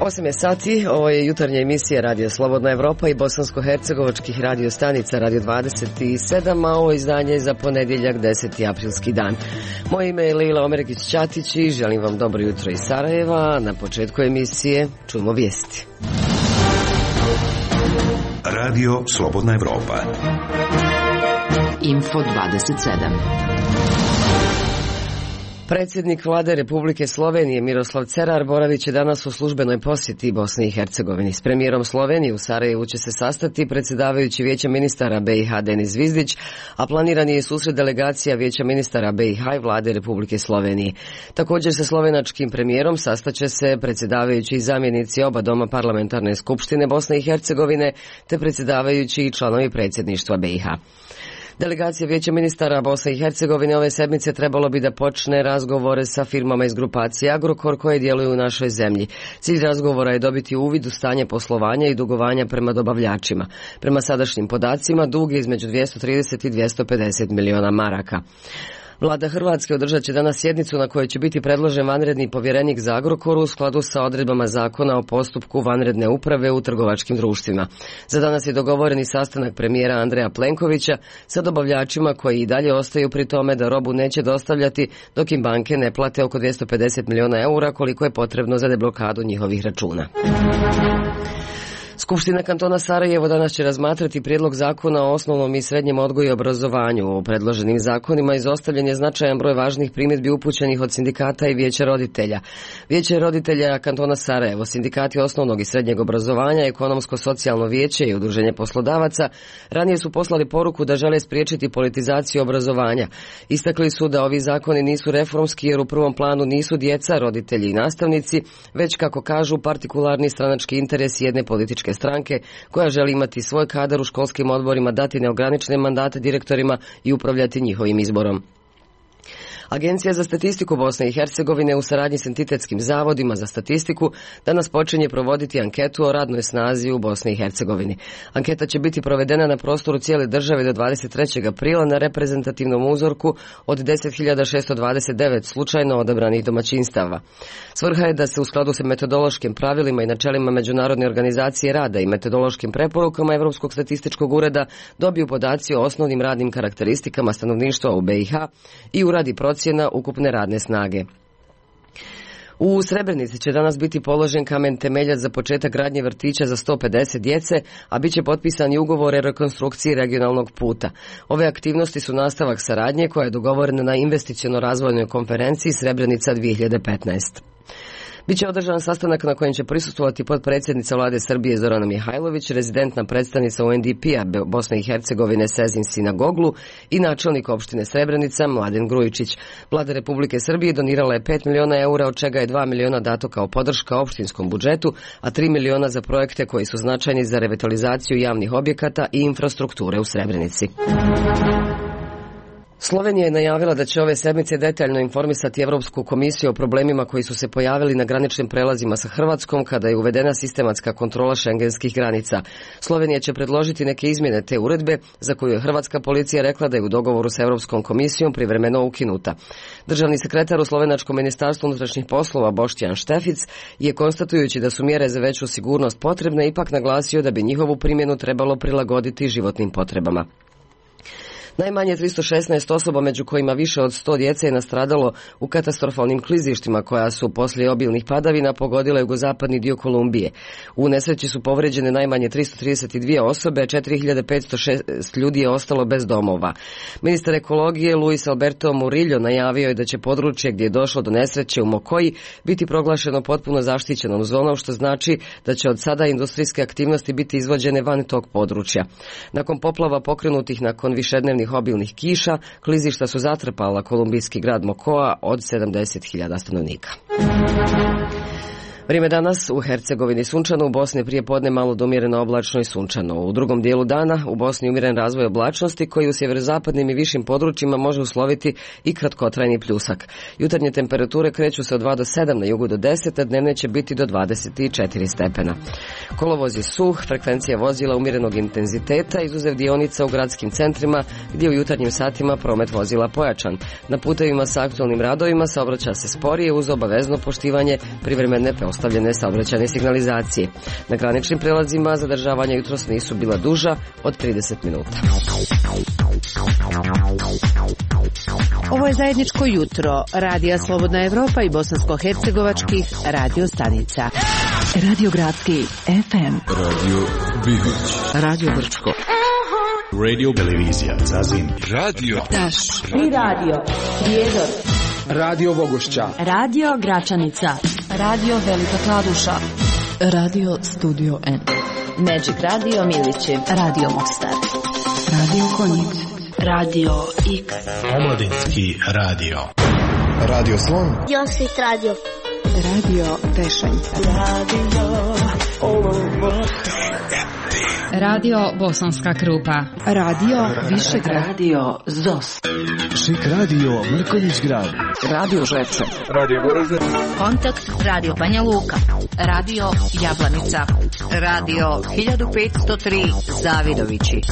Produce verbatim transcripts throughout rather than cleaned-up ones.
osam je sati, ovo je jutarnja emisija Radio Slobodna Evropa i bosansko-hercegovačkih radio stanica Radio dvadeset sedam, a ovo izdanje je za ponedjeljak deseti aprilski dan. Moje ime je Lila Omeregić-Ćatić i želim vam dobro jutro iz Sarajeva. Na početku emisije čujemo vijesti. Radio Slobodna Evropa. Info dvadeset sedam. Predsjednik vlade Republike Slovenije Miroslav Cerar boravit će danas u službenoj posjeti Bosni i Hercegovini. S premijerom Slovenije u Sarajevu će se sastati predsjedavajući Vijeća ministara B i H Denis Zvizdić, a planiran je susret delegacija Vijeća ministara B i H i vlade Republike Slovenije. Također sa slovenačkim premijerom sastaće se predsjedavajući i zamjenici oba doma parlamentarne skupštine Bosne i Hercegovine, te predsjedavajući i članovi predsjedništva B i H. Delegacija Vijeća ministara Bosne i Hercegovine ove sedmice trebalo bi da počne razgovore sa firmama iz grupacije Agrokor koje djeluju u našoj zemlji. Cilj razgovora je dobiti uvid u stanje poslovanja i dugovanja prema dobavljačima. Prema sadašnjim podacima, dug je između dvjesto trideset i dvjesto pedeset miliona maraka. Vlada Hrvatske održat će danas sjednicu na kojoj će biti predložen vanredni povjerenik za Agrokor u skladu sa odredbama zakona o postupku vanredne uprave u trgovačkim društvima. Za danas je dogovoreni sastanak premijera Andreja Plenkovića sa dobavljačima koji i dalje ostaju pri tome da robu neće dostavljati dok im banke ne plate oko dvjesto pedeset miliona eura koliko je potrebno za deblokadu njihovih računa. Skupština kantona Sarajevo danas će razmatrati prijedlog zakona o osnovnom i srednjem odgoju i obrazovanju. U predloženim zakonima izostavljen je značajan broj važnih primjedbi upućenih od sindikata i Vijeća roditelja. Vijeće roditelja kantona Sarajevo, sindikati osnovnog i srednjeg obrazovanja, ekonomsko-socijalno vijeće i udruženje poslodavaca ranije su poslali poruku da žele spriječiti politizaciju obrazovanja. Istakli su da ovi zakoni nisu reformski jer u prvom planu nisu djeca, roditelji i nastavnici, već kako kažu partikularni stranački interes jedne političke stranke koja želi imati svoj kadar u školskim odborima, dati neograničene mandate direktorima i upravljati njihovim izborom. Agencija za statistiku Bosne i Hercegovine u saradnji s entitetskim zavodima za statistiku danas počinje provoditi anketu o radnoj snazi u Bosni i Hercegovini. Anketa će biti provedena na prostoru cijele države do dvadeset trećeg aprila na reprezentativnom uzorku od deset hiljada šesto dvadeset devet slučajno odabranih domaćinstava. Svrha je da se u skladu sa metodološkim pravilima i načelima Međunarodne organizacije rada i metodološkim preporukama Europskog statističkog ureda dobiju podaci o osnovnim radnim karakteristikama stanovništva u B i H i uradi procjena ukupne radne snage. U Srebrenici će danas biti položen kamen temeljac za početak gradnje vrtića za sto pedeset djece, a bit će potpisan i ugovor o rekonstrukciji regionalnog puta. Ove aktivnosti su nastavak saradnje koja je dogovorena na investiciono-razvojnoj konferenciji Srebrenica dvije hiljade petnaeste. Biće održan sastanak na kojem će prisustvovati potpredsjednica vlade Srbije Zorana Mihajlović, rezidentna predstavnica U N D P-a Bosne i Hercegovine Sezin Sinagoglu i načelnik opštine Srebrenica Mladen Grujičić. Vlada Republike Srbije donirala je pet miliona eura, od čega je dva miliona dato kao podrška opštinskom budžetu, a tri miliona za projekte koji su značajni za revitalizaciju javnih objekata i infrastrukture u Srebrenici. Slovenija je najavila da će ove sedmice detaljno informisati Europsku komisiju o problemima koji su se pojavili na graničnim prelazima sa Hrvatskom kada je uvedena sistematska kontrola šengenskih granica. Slovenija će predložiti neke izmjene te uredbe za koju je hrvatska policija rekla da je u dogovoru sa Europskom komisijom privremeno ukinuta. Državni sekretar u slovenačkom ministarstvu unutrašnjih poslova Boštjan Štefic je konstatujući da su mjere za veću sigurnost potrebne ipak naglasio da bi njihovu primjenu trebalo prilagoditi životnim potrebama. Najmanje tristo šesnaest osoba, među kojima više od sto djece, je nastradalo u katastrofalnim klizištima koja su poslije obilnih padavina pogodile jugozapadni dio Kolumbije. U nesreći su povrijeđene najmanje tristo trideset dvije osobe, četiri hiljade petsto šest ljudi je ostalo bez domova. Ministar ekologije Luis Alberto Murillo najavio je da će područje gdje je došlo do nesreće u Mokoji biti proglašeno potpuno zaštićenom zonom, što znači da će od sada industrijske aktivnosti biti izvođene van tog područja. Nakon poplava pokrenutih nakon višednevnih obilnih kiša, klizišta su zatrpala kolumbijski grad Mokoa od sedamdeset hiljada stanovnika. Vrijeme danas u Hercegovini sunčano, u Bosni prije podne malo do umjereno oblačno i sunčano. U drugom dijelu dana u Bosni umjeren razvoj oblačnosti koji u sjeverozapadnim i višim područjima može usloviti i kratkotrajni pljusak. Jutarnje temperature kreću se od dva do sedam, na jugu do deset, a dnevne će biti do dvadeset četiri stepena. Kolovoz je suh, frekvencija vozila umjerenog intenziteta, izuzev dionica u gradskim centrima gdje u jutarnjim satima promet vozila pojačan. Na putevima sa aktualnim radovima saobraća se sporije uz obavezno poštivanje privremene preostalosti postavljene saobraćajne signalizacije. Na graničnim prelazima zadržavanja jutros nisu bila duža od trideset minuta. Ovo je zajedničko jutro Radija Slobodna Evropa i bosansko-hercegovačkih radio stanica. Radio Gradski F M, Radio Bihać, Radio Brčko, Radio Televizija Zazin, Radio Taš, I radio Prijedor, Radio Bogošća, Radio Gračanica, Radio Velika Kladuša, Radio Studio N, Magic Radio Milići, Radio Mostar, Radio Konjic, Radio X, Omladinski radio, Radio Slon, Josit Radio, Radio Tešanj, Radio Radio Bosanska Krupa, Radio Višegrad, Radio Zos, Šik Radio Mrkonjić Grad, Radio Žepče, Radio Goražde, Kontakt Radio Banja Luka, Radio Jablanica, Radio hiljadu petsto tri Zavidovići.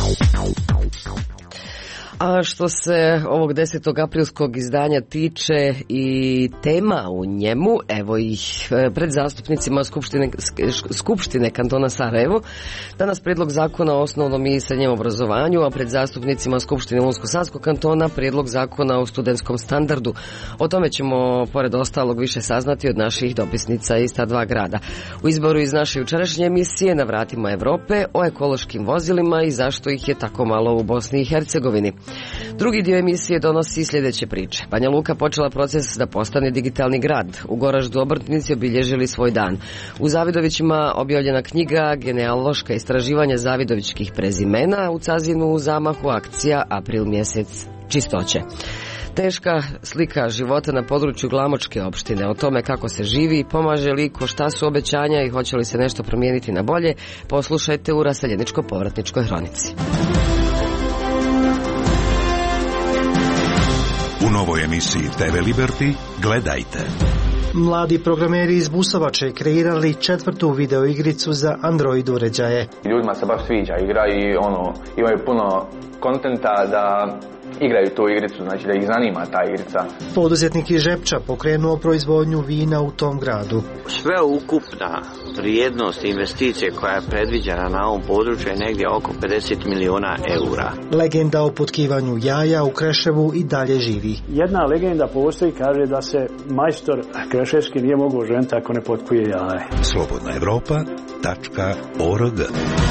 A što se ovog desetog aprilskog izdanja tiče i tema u njemu, evo ih pred zastupnicima Skupštine, Skupštine kantona Sarajevo, danas prijedlog zakona o osnovnom i srednjem obrazovanju, a pred zastupnicima Skupštine Unsko-Sanskog kantona prijedlog zakona o studentskom standardu. O tome ćemo, pored ostalog, više saznati od naših dopisnica iz ta dva grada. U izboru iz naše jučerašnje emisije Na vratima Evrope o ekološkim vozilima i zašto ih je tako malo u Bosni i Hercegovini. Drugi dio emisije donosi sljedeće priče. Banja Luka počela proces da postane digitalni grad. U Goraždu obrtnici obilježili svoj dan. U Zavidovićima objavljena knjiga Genealoška istraživanja zavidovićkih prezimena. U Cazinu u zamahu akcija April mjesec čistoće. Teška slika života na području Glamočke opštine. O tome kako se živi, pomaže li, ko šta su obećanja i hoće li se nešto promijeniti na bolje, poslušajte u raseljeničko-povratničkoj hronici. U novoj emisiji te ve Liberty gledajte. Mladi programeri iz Busovače kreirali četvrtu videoigricu za Android uređaje. Ljudima se baš sviđa igra i ono, imaju puno kontenta da igraju tu igricu, znači da ih zanima ta igrica. Poduzetnik iz Žepča pokrenuo proizvodnju vina u tom gradu. Sve ukupna vrijednost investicije koja je predviđena na ovom području je negdje oko pedeset miliona eura. Legenda o potkivanju jaja u Kreševu i dalje živi. Jedna legenda postoji, kaže da se majstor kreševski nije mogao ženiti ako ne potkuje jaje. slobodna evropa tačka org.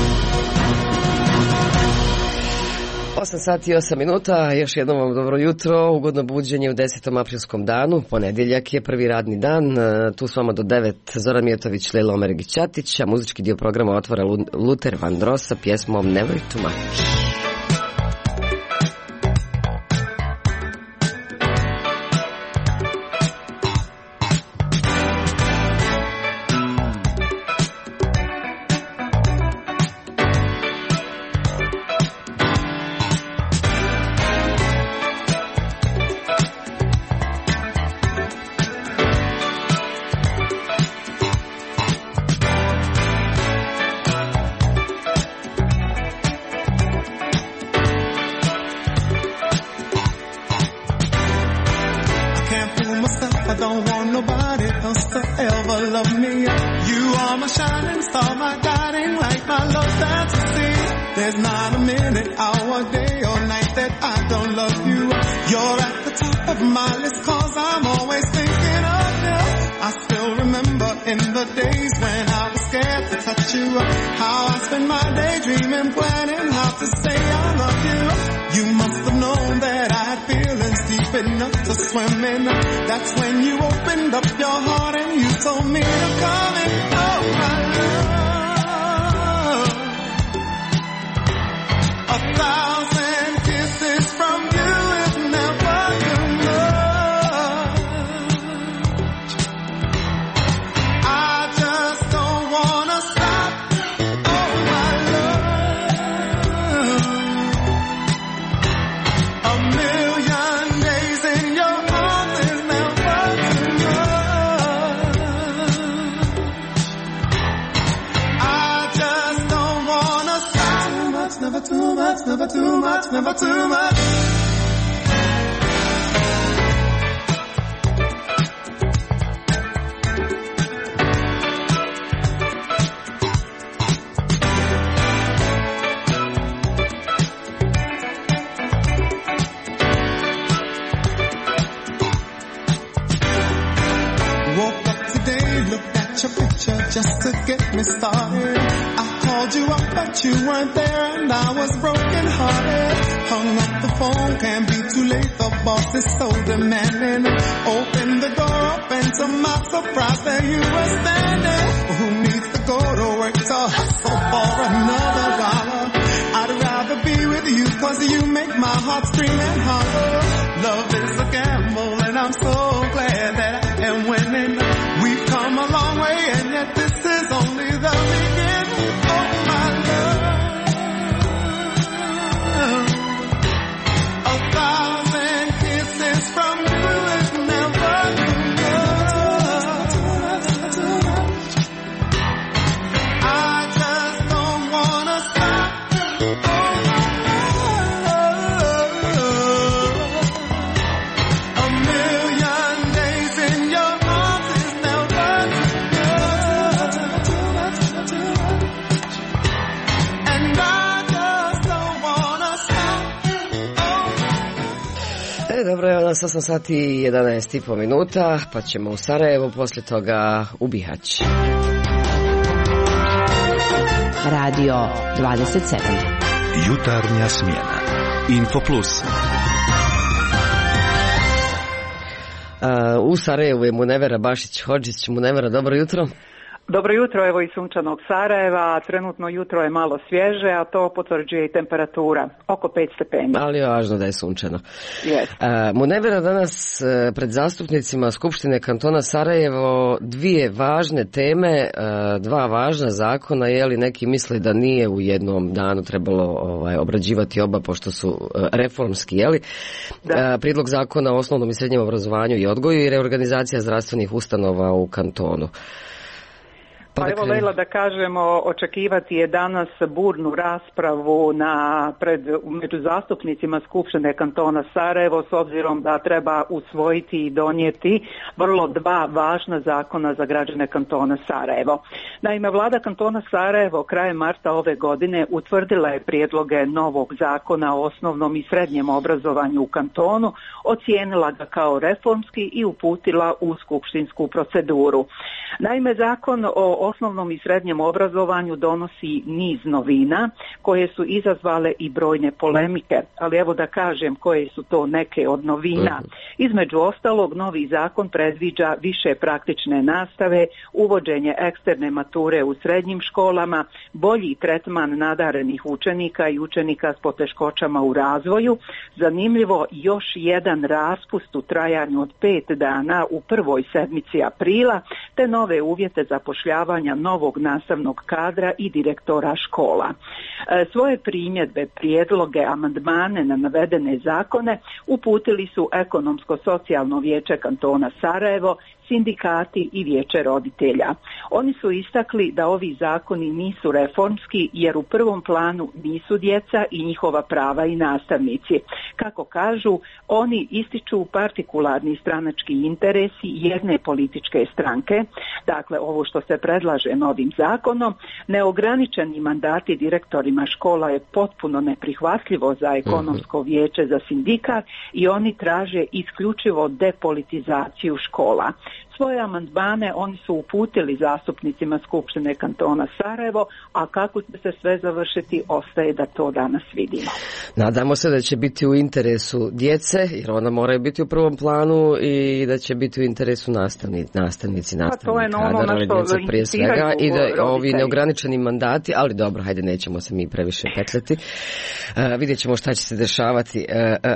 osam sati i osam minuta, još jednom vam dobro jutro, ugodno buđenje u desetom aprilskom danu, ponedjeljak je prvi radni dan, tu s vama do devet Zoran Mijatović, Lejla Omeregić-Ćatić, a muzički dio programa otvara Luther Vandross sa pjesmom Never Too Much. just to get me started. I called you up but you weren't there and I was broken hearted. Hung up the phone, can't be too late, the boss is so demanding. Opened the door up and to my surprise there you were standing. Who needs to go to work to hustle for another dollar? I'd rather be with you cause you make my heart scream and holler. Love is a gamble and I'm so glad that I am winning. We've come a long way and yet this is only the beginning of my love. A thousand kisses from you is never enough. I just don't wanna stop. A million days in your arms is never enough. And I just don't wanna stop. E, dobro, evo nas osam sati i jedanaest i po minuta, pa ćemo u Sarajevo, poslije toga u Bihać. Radio dvadeset sedam. Jutarnja smjena. Infoplus. Uh, u Sarajevu je Munevera Bašić-Hodžić. Munevera, dobro jutro. Dobro jutro, evo iz sunčanog Sarajeva, trenutno jutro je malo svježe, a to potvrđuje i temperatura, oko pet stepeni. Ali je važno da je sunčano. Yes. Uh, Munevera, danas uh, pred zastupnicima Skupštine kantona Sarajevo dvije važne teme, uh, dva važna zakona, je li neki misli da nije u jednom danu trebalo ovaj, obrađivati oba pošto su uh, reformski, je li? Uh, prijedlog zakona o osnovnom i srednjem obrazovanju i odgoju i reorganizacija zdravstvenih ustanova u kantonu. Pa evo, Lejla, da kažemo, očekivati je danas burnu raspravu na, pred, među zastupnicima Skupštine kantona Sarajevo, s obzirom da treba usvojiti i donijeti vrlo dva važna zakona za građane kantona Sarajevo. Naime, vlada kantona Sarajevo krajem marta ove godine utvrdila je prijedloge novog zakona o osnovnom i srednjem obrazovanju u kantonu, ocijenila ga kao reformski i uputila u skupštinsku proceduru. Naime, zakon o osnovnom i srednjem obrazovanju donosi niz novina koje su izazvale i brojne polemike, ali evo da kažem koje su to neke od novina. Između ostalog, novi zakon predviđa više praktične nastave, uvođenje eksterne mature u srednjim školama, bolji tretman nadarenih učenika i učenika s poteškoćama u razvoju, zanimljivo još jedan raspust u trajanju od pet dana u prvoj sedmici aprila, te nove uvjete zapošljavanja novog nastavnog kadra i direktora škola. E, svoje primjedbe, prijedloge, amandmane na navedene zakone uputili su Ekonomsko-socijalno vijeće kantona Sarajevo, sindikati i vijeće roditelja. Oni su istakli da ovi zakoni nisu reformski jer u prvom planu nisu djeca i njihova prava i nastavnici. Kako kažu, oni ističu partikularni stranački interesi jedne političke stranke, dakle ovo što se predlaže novim zakonom, neograničeni mandati direktorima škola je potpuno neprihvatljivo za Ekonomsko vijeće za sindikat i oni traže isključivo depolitizaciju škola. Svoje amandmane oni su uputili zastupnicima Skupštine kantona Sarajevo, a kako će se sve završiti ostaje da to danas vidimo. Nadamo se da će biti u interesu djece, jer ona moraju biti u prvom planu, i da će biti u interesu nastavni, nastavnici, nastavni kadar, prije svega, i da ovi neograničeni mandati, ali dobro, hajde, nećemo se mi previše petljati. Uh, vidjet ćemo šta će se dešavati. Uh, uh,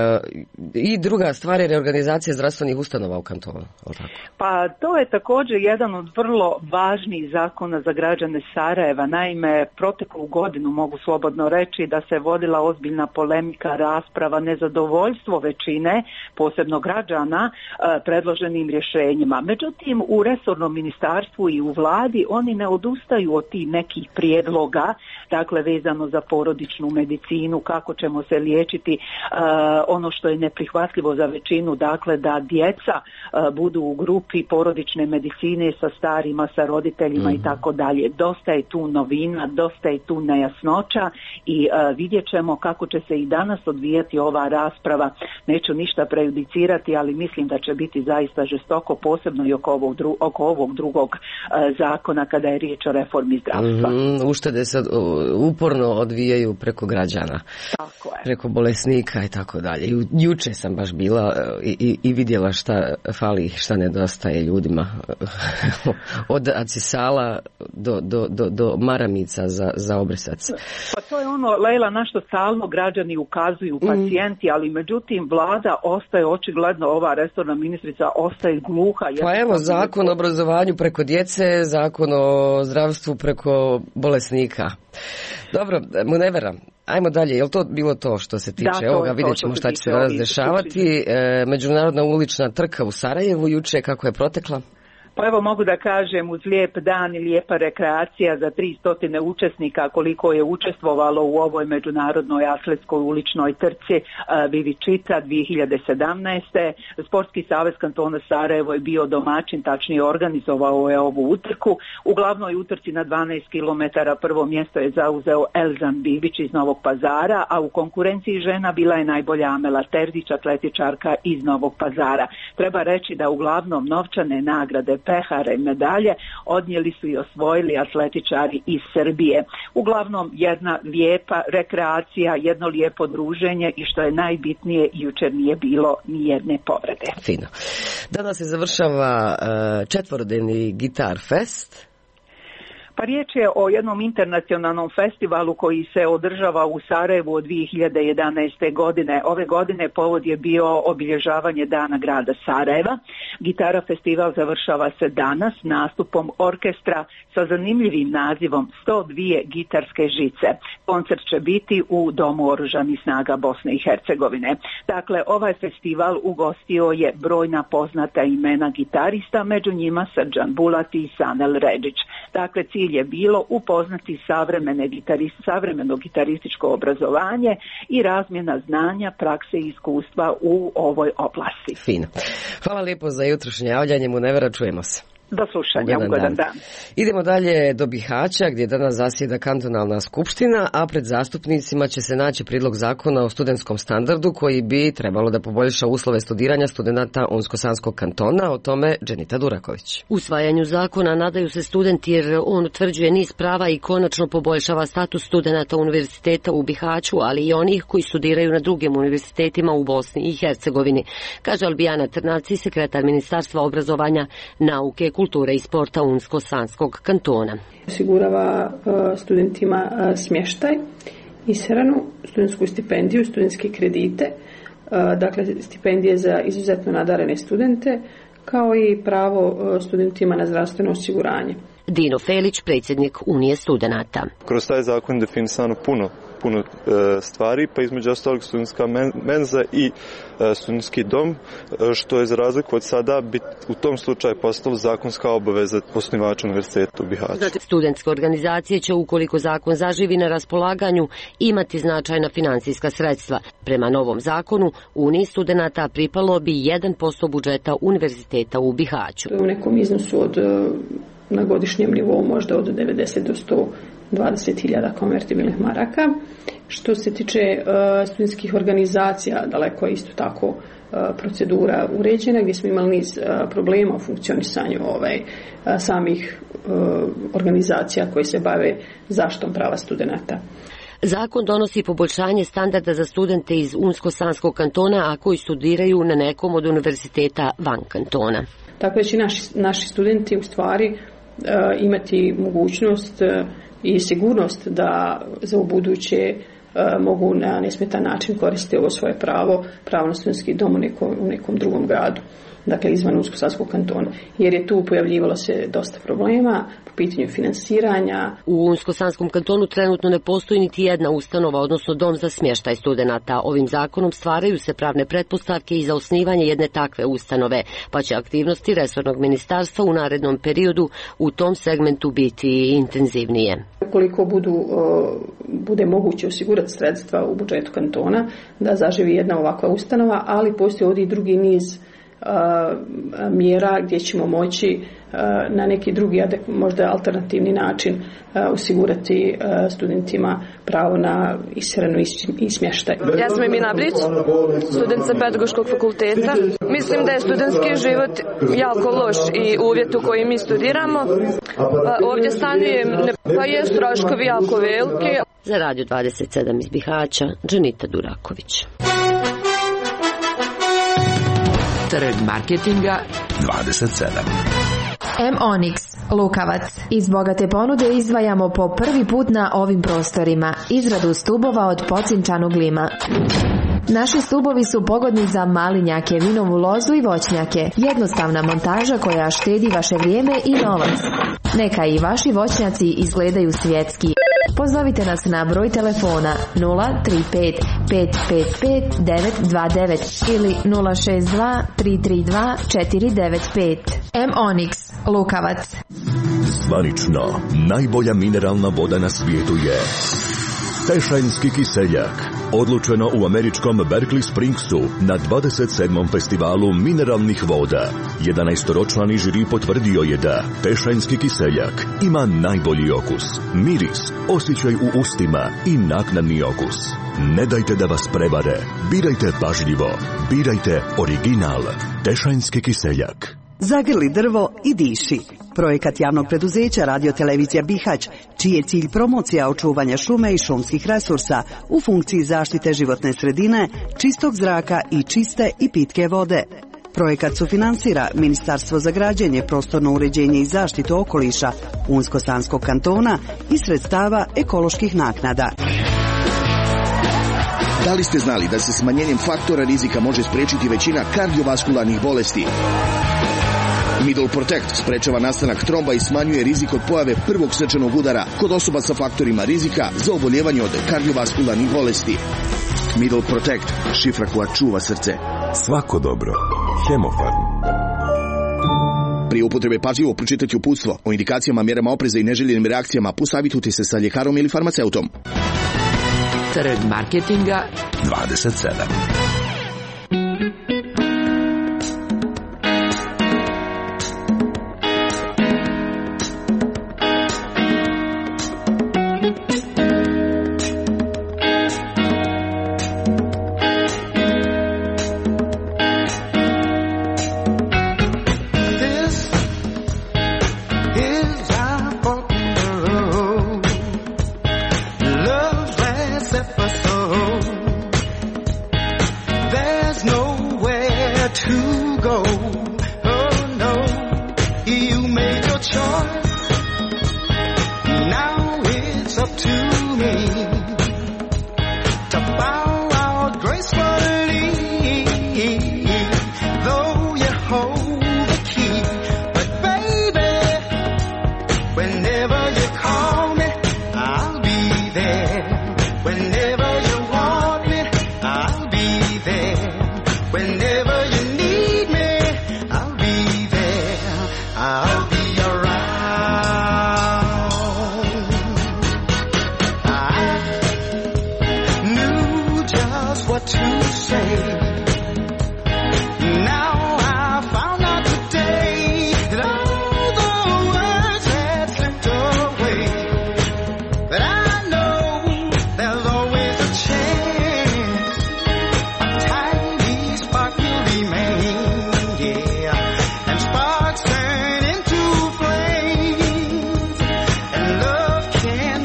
uh, I druga stvar je reorganizacija zdravstvenih ustanova u kantonu, ali tako? Pa to je također jedan od vrlo važnih zakona za građane Sarajeva. Naime, proteklu godinu mogu slobodno reći da se vodila ozbiljna polemika, rasprava, nezadovoljstvo većine, posebno građana, predloženim rješenjima. Međutim, u resornom ministarstvu i u vladi oni ne odustaju od tih nekih prijedloga, dakle vezano za porodičnu medicinu, kako ćemo se liječiti, ono što je neprihvatljivo za većinu, dakle da djeca budu u grupi grupi porodične medicine sa starima, sa roditeljima mm. i tako dalje. Dosta je tu novina, dosta je tu nejasnoća i uh, vidjet ćemo kako će se i danas odvijati ova rasprava. Neću ništa prejudicirati, ali mislim da će biti zaista žestoko, posebno i oko ovog, dru- oko ovog drugog uh, zakona kada je riječ o reformi zdravstva. Mm, uštede se uporno odvijaju preko građana, tako je. Preko bolesnika i tako dalje. Ju, juče sam baš bila i, i, i vidjela šta fali, šta nedostaje ljudima. Od acisala do, do, do, do maramica za, za obrisac. Pa to je ono, Lejla, na što stalno građani ukazuju, pacijenti, mm. ali međutim vlada ostaje, očigledno ova resorna ministrica ostaje gluha. Pa evo, zakon o obrazovanju preko djece, zakon o zdravstvu preko bolesnika. Dobro, Munevera, ajmo dalje. Je li to bilo to što se tiče? Da, Evo ga, vidjet ćemo šta će se danas dešavati. E, međunarodna ulična trka u Sarajevu juče, kako je protekla? Pa evo mogu da kažem, uz lijep dan i lijepa rekreacija za tristo učesnika koliko je učestvovalo u ovoj međunarodnoj atletskoj uličnoj trci Vivičita dvije hiljade sedamnaeste. Sportski savez kantona Sarajevo je bio domaćin, tačnije organizovao je ovu utrku. U glavnoj utrci na dvanaest kilometara prvo mjesto je zauzeo Elzan Bibić iz Novog Pazara, a u konkurenciji žena bila je najbolja Amela Terzić, atletičarka iz Novog Pazara. Treba reći da uglavnom novčane nagrade, pehare i medalje odnijeli su i osvojili atletičari iz Srbije. Uglavnom jedna lijepa rekreacija, jedno lijepo druženje i što je najbitnije, jučer nije bilo ni jedne povrede. Fino. Danas se završava četvorodnevni Gitar Fest. Pa riječ je o jednom internacionalnom festivalu koji se održava u Sarajevu od dvije hiljade jedanaeste. godine. Ove godine povod je bio obilježavanje Dana grada Sarajeva. Gitara festival završava se danas nastupom orkestra sa zanimljivim nazivom sto dvije gitarske žice. Koncert će biti u Domu oružanih snaga Bosne i Hercegovine. Dakle, ovaj festival ugostio je brojna poznata imena gitarista, među njima Srđan Bulati i Sanel Redžić. Dakle, cilj je bilo upoznati savremene gitarist, savremeno gitarističko obrazovanje i razmjena znanja, prakse i iskustva u ovoj oblasti. Fino. Hvala lijepo za jutrošnje javljanje, Munevera, čujemo se. Do slušanja, ugodan, ugodan dan. dan. Idemo dalje do Bihaća, gdje danas zasjeda kantonalna skupština, a pred zastupnicima će se naći prijedlog zakona o studentskom standardu koji bi trebalo da poboljša uslove studiranja studenata Unsko-Sanskog kantona. O tome Dženita Duraković. Usvajanju zakona nadaju se studenti jer on utvrđuje niz prava i konačno poboljšava status studenata univerziteta u Bihaću, ali i onih koji studiraju na drugim univerzitetima u Bosni i Hercegovini, kaže Albijana Trnavci, sekretar Ministarstva obrazovanja, nauke, kulture i sporta Unsko-Sanskog kantona. Osigurava studentima smještaj, ishranu, studentsku stipendiju, studentske kredite, dakle stipendije za izuzetno nadarene studente, kao i pravo studentima na zdravstveno osiguranje. Dino Felić, predsjednik Unije studenata. Kroz taj zakon definisano puno puno e, stvari, pa između ostalog studentska men, menza i e, studentski dom, e, što je za razliku od sada bit, u tom slučaju postalo zakonska obaveza osnivača univerziteta u Bihaću. Studentske organizacije će, ukoliko zakon zaživi, na raspolaganju imati značajna financijska sredstva. Prema novom zakonu, Uniji studenata pripalo bi jedan posto budžeta univerziteta u Bihaću. U nekom iznosu od na godišnjem nivou možda od devedeset do sto dvadeset hiljada konvertibilnih maraka. Što se tiče uh, studentskih organizacija, daleko je isto tako uh, procedura uređena, gdje smo imali niz uh, problema u funkcionisanju ovaj, uh, samih uh, organizacija koje se bave zaštitom prava studenata. Zakon donosi poboljšanje standarda za studente iz Unsko-Sanskog kantona, a koji studiraju na nekom od univerziteta van kantona. Tako da će naši, naši studenti u stvari uh, imati mogućnost uh, i sigurnost da za ubuduće uh, mogu na nesmetan način koristiti ovo svoje pravo, pravo na studentski dom u nekom, u nekom drugom gradu, dakle izvan Unsko-Sanskog kantona, jer je tu pojavljivalo se dosta problema po pitanju finansiranja. U Unsko-Sanskom kantonu trenutno ne postoji niti jedna ustanova, odnosno dom za smještaj studenata. Ovim zakonom stvaraju se pravne pretpostavke i za osnivanje jedne takve ustanove, pa će aktivnosti resornog ministarstva u narednom periodu u tom segmentu biti intenzivnije. Koliko budu, bude moguće osigurati sredstva u budžetu kantona da zaživi jedna ovakva ustanova, ali postoji ovdje i drugi niz mjera gdje ćemo moći na neki drugi, možda alternativni način osigurati studentima pravo na ishranu i smještaj. Ja sam Emina Brić, studentica Pedagoškog fakulteta. Mislim da je studentski život jako loš i uvjet u koji mi studiramo. Ovdje stanujem, pa je troškovi jako veliki. Za Radio dvadeset sedam iz Bihaća, Džanita Duraković. Trg marketinga dvadeset sedam. M-Onyx, Lukavac. Iz bogate ponude izdvajamo po prvi put na ovim prostorima izradu stubova od pocinčanog lima. Naši stubovi su pogodni za malinjake, vinovu lozu i voćnjake. Jednostavna montaža koja štedi vaše vrijeme i novac. Neka i vaši voćnjaci izgledaju svjetski. Pozovite nas na broj telefona nula tri pet pet pet pet devet dva devet ili nula šest dva tri tri dva četiri devet pet. M-Onyx, Lukavac. Zvanično, najbolja mineralna voda na svijetu je Tešanjski kiseljak. Odlučeno u američkom Berkeley Springsu na dvadeset sedmom festivalu mineralnih voda. jedanaestoročlani žiri potvrdio je da Tešanjski kiseljak ima najbolji okus, miris, osjećaj u ustima i naknadni okus. Ne dajte da vas prevare. Birajte pažljivo. Birajte original. Tešanjski kiseljak. Zagrli drvo i diši. Projekat javnog preduzeća Radiotelevizija Bihać, čiji je cilj promocija očuvanja šume i šumskih resursa u funkciji zaštite životne sredine, čistog zraka i čiste i pitke vode. Projekat sufinansira Ministarstvo za građenje, prostorno uređenje i zaštitu okoliša Unsko-Sanskog kantona i sredstava ekoloških naknada. Da li ste znali da se smanjenjem faktora rizika može spriječiti većina kardiovaskularnih bolesti? Middle Protect sprečava nastanak tromba i smanjuje rizik od pojave prvog srčanog udara kod osoba sa faktorima rizika za oboljevanje od kardiovaskularnih bolesti. Middle Protect, šifra koja čuva srce. Svako dobro. Hemofarm. Prije upotrebe pažljivo pročitati uputstvo o indikacijama, mjerama opreza i neželjenim reakcijama, posavitujte se sa ljekarom ili farmaceutom. Trg marketinga dvadeset sedam.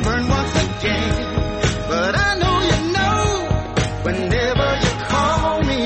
Whenever you call me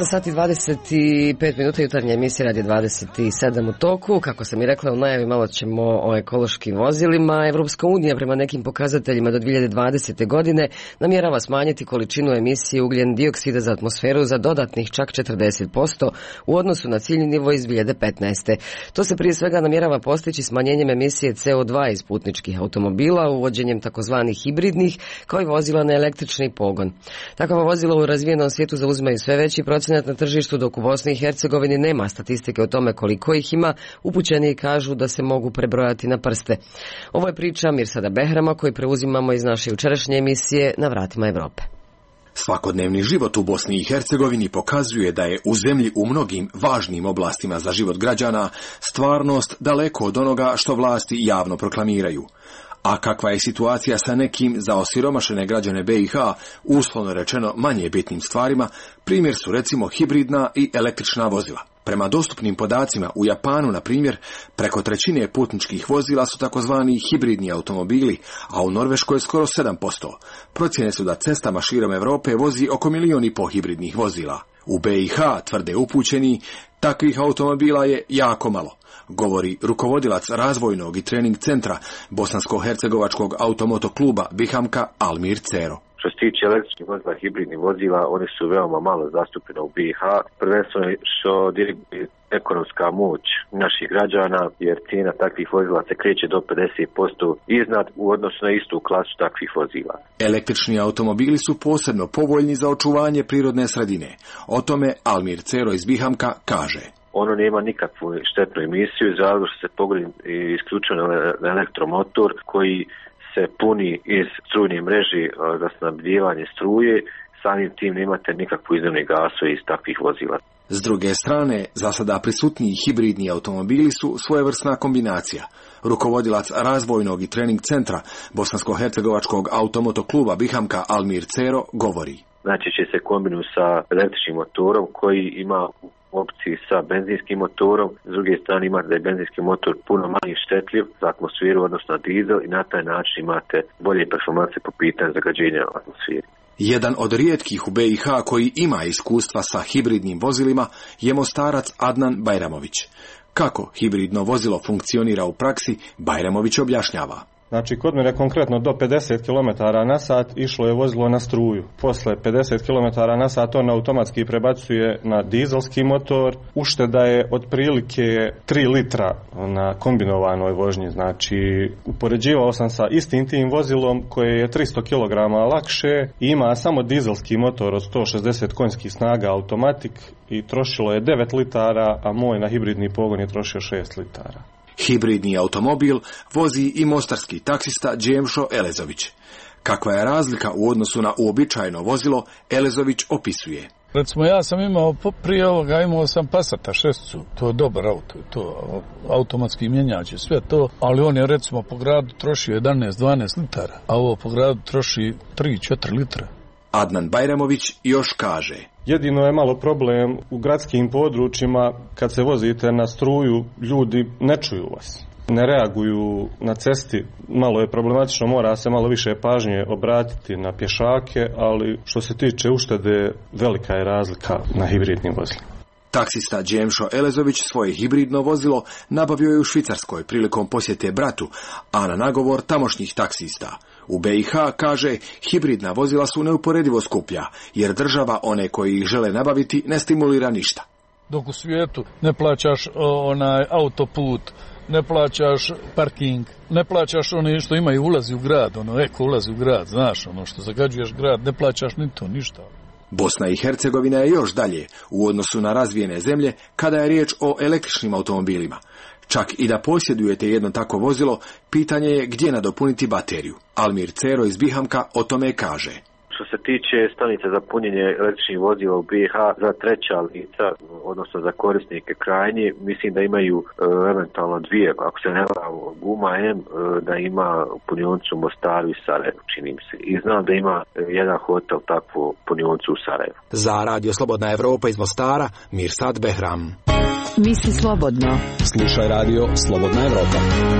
osam sati i dvadeset pet minuta, jutarnja emisija Radio dvadeset sedam u toku. Kako sam i rekla u najavi, malo ćemo o ekološkim vozilima. Evropska unija prema nekim pokazateljima do dvije hiljade dvadesete. godine namjerava smanjiti količinu emisije ugljen dioksida za atmosferu za dodatnih čak četrdeset posto u odnosu na ciljni nivo iz dvije hiljade petnaeste. To se prije svega namjerava postići smanjenjem emisije C O dva iz putničkih automobila, uvođenjem takozvanih hibridnih, kao i vozila na električni pogon. Takva vozila u razvijenom svijetu zauzimaju sve veći procenat na tržištu, dok u Bosni i Hercegovini nema statistike o tome koliko ih ima. Upućeni kažu da se mogu prebrojati na prste. Ovo je priča Mirsada Behrama koji preuzimamo iz naše jučerašnje emisije Na vratima Evrope. Svakodnevni život u Bosni i Hercegovini pokazuje da je u zemlji u mnogim važnim oblastima za život građana stvarnost daleko od onoga što vlasti javno proklamiraju. A kakva je situacija sa nekim za osiromašene građane B i H, uslovno rečeno manje bitnim stvarima, primjer su recimo hibridna i električna vozila. Prema dostupnim podacima u Japanu, na primjer, preko trećine putničkih vozila su takozvani hibridni automobili, a u Norveškoj skoro sedam posto. Procjene su da cestama širom Europe vozi oko milijon i po hibridnih vozila. U B i H, tvrde upućeni, takvih automobila je jako malo, govori rukovodilac razvojnog i trening centra Bosansko-hercegovačkog automoto kluba Bihamka Almir Cero. Što se tiče električnih vozila, hibridnih vozila, oni su veoma malo zastupljeni u B i H, prvenstveno što diriguje ekonomska moć naših građana, jer cijena takvih vozila se kreće do pedeset posto iznad u odnosu na istu klasu takvih vozila. Električni automobili su posebno povoljni za očuvanje prirodne sredine. O tome Almir Cero iz Bihamka kaže. Ono nema nikakvu štetnu emisiju, zato što se pogodi isključeno na elektromotor koji se puni iz strujne mreže za snabdijevanje struje, samim tim nemate nikakvu izduvne gasove iz takvih vozila. S druge strane, za sada prisutniji hibridni automobili su svojevrsna kombinacija. Rukovodilac razvojnog i trening centra Bosansko-hercegovačkog automoto kluba Bihamka Almir Cero govori. Znači će se kombinuju sa električnim motorom koji ima opciji sa benzinskim motorom, s druge strane imate da je benzinski motor puno manje štetljiv za atmosferu odnosno na dizel i na taj način imate bolje performanse po pitanju zagađenja atmosfere. Jedan od rijetkih u B i H koji ima iskustva sa hibridnim vozilima je Mostarac Adnan Bajramović. Kako hibridno vozilo funkcionira u praksi, Bajramović objašnjava. Znači, kod mene konkretno do pedeset kilometara na sat išlo je vozilo na struju. Posle pedeset kilometara na sat on automatski prebacuje na dizelski motor. Ušteda je otprilike tri litra na kombinovanoj vožnji. Znači, upoređivao sam sa istim tim vozilom koje je tristo kilograma lakše i ima samo dizelski motor od sto šezdeset konjskih snaga automatik i trošilo je devet litara, a moj na hibridni pogon je trošio šest litara. Hibridni automobil vozi i mostarski taksista Džemšo Elezović. Kakva je razlika u odnosu na uobičajeno vozilo, Elezović opisuje. Recimo, ja sam imao, prije ovoga imao sam Passata šesticu, to je dobar auto, to automatski mjenjač, sve to, ali on je recimo po gradu trošio jedanaest dvanaest litara, a ovo po gradu troši tri četiri litra. Adnan Bajramović još kaže. Jedino je malo problem u gradskim područjima, kad se vozite na struju, ljudi ne čuju vas. Ne reaguju na cesti, malo je problematično, mora se malo više pažnje obratiti na pješake, ali što se tiče uštede, velika je razlika na hibridnim vozilima. Taksista Džemšo Elezović svoje hibridno vozilo nabavio je u Švicarskoj prilikom posjete bratu, a na nagovor tamošnjih taksista. U B i H, kaže, hibridna vozila su neuporedivo skuplja, jer država one koji ih žele nabaviti ne stimulira ništa. Dok u svijetu ne plaćaš onaj autoput, ne plaćaš parking, ne plaćaš one što imaju ulazi u grad, ono eko ulazi u grad, znaš, ono što zagađuješ grad, ne plaćaš ni to, ništa. Bosna i Hercegovina je još dalje u odnosu na razvijene zemlje kada je riječ o električnim automobilima. Čak i da posjedujete jedno tako vozilo, pitanje je gdje nadopuniti bateriju. Almir Cero iz Bihamka o tome kaže. Što se tiče stanice za punjenje električnih vozila u B i H za treća lica, odnosno za korisnike krajnje, mislim da imaju e, eventualno dvije, ako se ne varam, Guma M, e, da ima punioncu u Mostaru i Sarajevu, čini mi se. I znam da ima e, jedan hotel takvu punioncu u Sarajevu. Za Radio Slobodna Evropa iz Mostara, Mirsad Behram. Misli slobodno. Slušaj Radio Slobodna Evropa.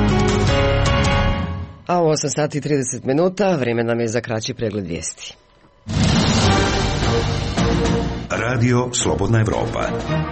A u osam sati i trideset minuta vrijeme nam je za kraći pregled vijesti. Radio Slobodna Evropa.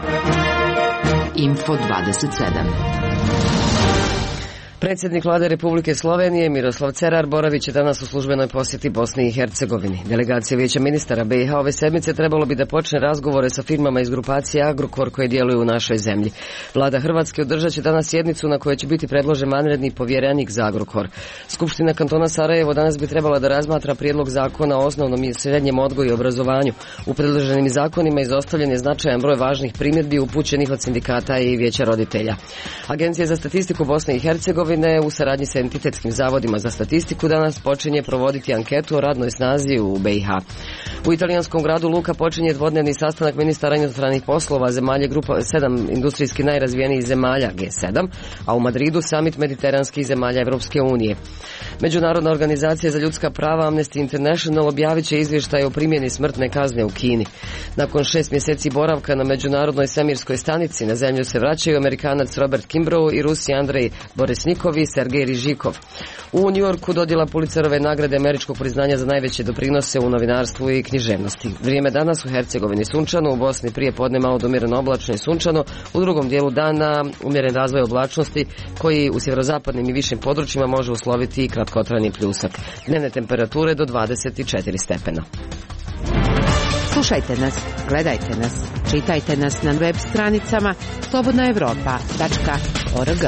Info dvadeset sedam. Predsjednik vlade Republike Slovenije Miroslav Cerar boravit će danas u službenoj posjeti Bosni i Hercegovini. Delegacija Vijeća ministara B i H ove sedmice trebalo bi da počne razgovore sa firmama iz grupacije Agrokor koje djeluju u našoj zemlji. Vlada Hrvatske održat će danas sjednicu na kojoj će biti predložen vanredni povjerenik za Agrokor. Skupština kantona Sarajevo danas bi trebala da razmatra prijedlog zakona o osnovnom i srednjem odgoju i obrazovanju. U predloženim zakonima izostavljen je značajan broj važnih primjedbi upućenih od sindikata i Vijeća roditelja. Agencija za statistiku Bosne i Hercegovine u saradnji sa entitetskim zavodima za statistiku danas počinje provoditi anketu o radnoj snazi u B i H. U italijanskom gradu Luka počinje dvodnevni sastanak ministara inostranih poslova zemalje grupa sedam industrijski najrazvijenijih zemalja G sedam, a u Madridu samit mediteranskih zemalja Evropske unije. Međunarodna organizacija za ljudska prava Amnesty International objavit će izvještaj o primjeni smrtne kazne u Kini. Nakon šest mjeseci boravka na međunarodnoj svemirskoj stanici na zemlju se vraćaju Amerikanac Robert Kimbrough i Rusi Andrej Boresnikov i Sergej Rižikov. U New Yorku dodjela Pulitzerove nagrade američkog priznanja za najveće doprinose u novinarstvu i književnosti. Vrijeme danas u Hercegovini sunčano, u Bosni prije podne malo do umjereno oblačno i sunčano, u drugom dijelu dana umjeren razvoj oblačnosti koji u sjeverozapadnim i višim područjima može usloviti i kratkotrajni pljusak. Dnevne temperature do dvadeset četiri stepena. Slušajte nas, gledajte nas, čitajte nas na web stranicama slobodna evropa tačka org.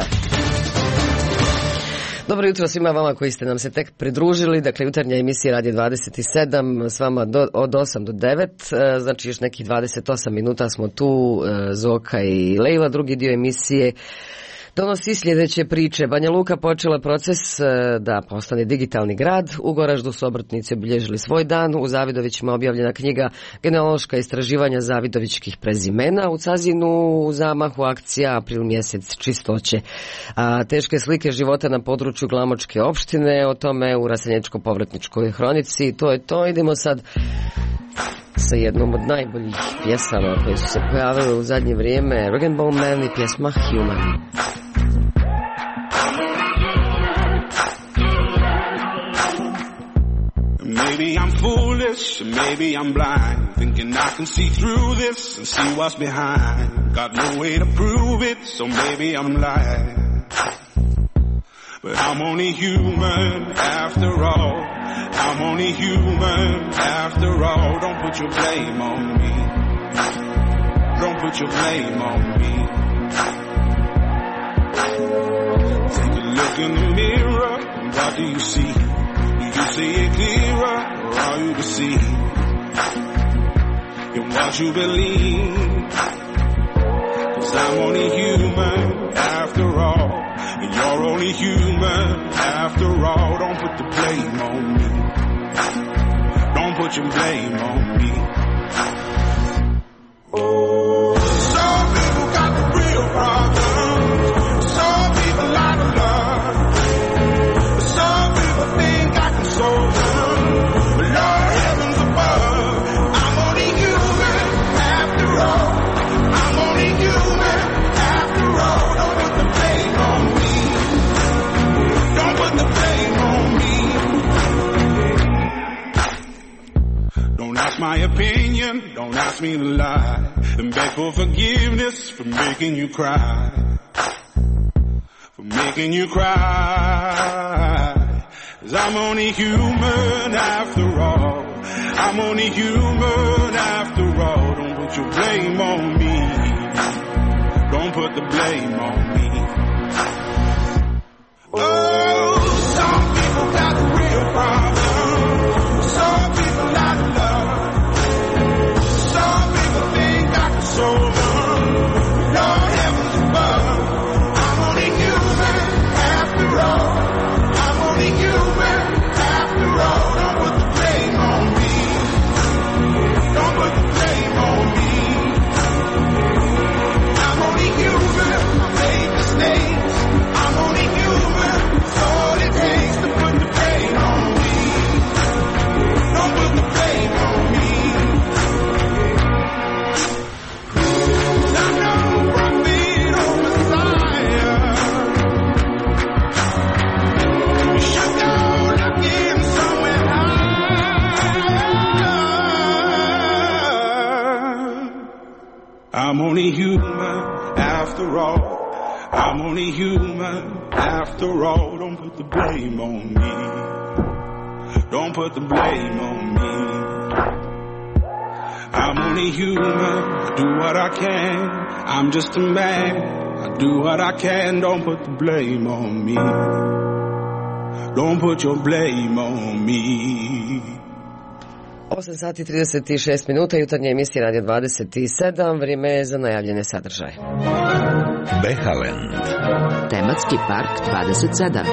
Dobro jutro svima vama koji ste nam se tek pridružili. Dakle, jutarnja emisija Radio dvadeset sedam s vama do, od osam do devet. Znači još nekih dvadeset osam minuta smo tu. Zoka i Lejla, drugi dio emisije donosi sljedeće priče. Banja Luka počela proces da postane digitalni grad. U Goraždu su obrtnici obilježili svoj dan. U Zavidovićima objavljena knjiga Genealoška istraživanja Zavidovićkih prezimena. U Cazinu u zamahu akcija April mjesec čistoće. A, teške slike života na području Glamočke opštine. O tome u Rasenječko-povratničkoj hronici. To je to. Idemo sad sa jednom od najboljih pjesama koje su se pojavile u zadnje vrijeme. Rag and Bone Man i pjesma Human. Maybe I'm foolish, maybe I'm blind, thinking I can see through this and see what's behind. Got no way to prove it, so maybe I'm lying. But I'm only human after all. I'm only human after all. Don't put your blame on me. Don't put your blame on me. Take a look in the mirror, what do you see? Do you see it clearer, or are you deceived in what you believe? 'Cause I'm only human after all, and you're only human after all. Don't put the blame on me. Don't put your blame on me. Oh, some people got the real problems. Some people out of love. Some people think I can solve them. But Lord heavens above, I'm only human after all. I'm only human after all. Don't put the blame on me. Don't put the blame on me. Don't ask my opinion, don't ask me to lie, and beg for forgiveness for making you cry, for making you cry. 'Cause I'm only human after all. I'm only human after all. Don't put your blame on me. Don't put the blame on me. Oh, some people got the real problem. Some people out of love. Some people think I can solve them. Lord heavens above, I'm only human after all. I'm only human after all. Don't put the blame on me. Don't put the blame on me. I'm only human, baby. only human after all. I'm only human after all. Don't put the blame on me. Don't put the blame on me. I'm only human, do what I can. I'm just a man, I do what I can. Don't put the blame on me. Don't put your blame on me. osam sati trideset šest minuta, jutarnje emisije Radio dvadeset sedam, vrijeme je za najavljene sadržaje. Behaland. Tematski park dvadeset sedam.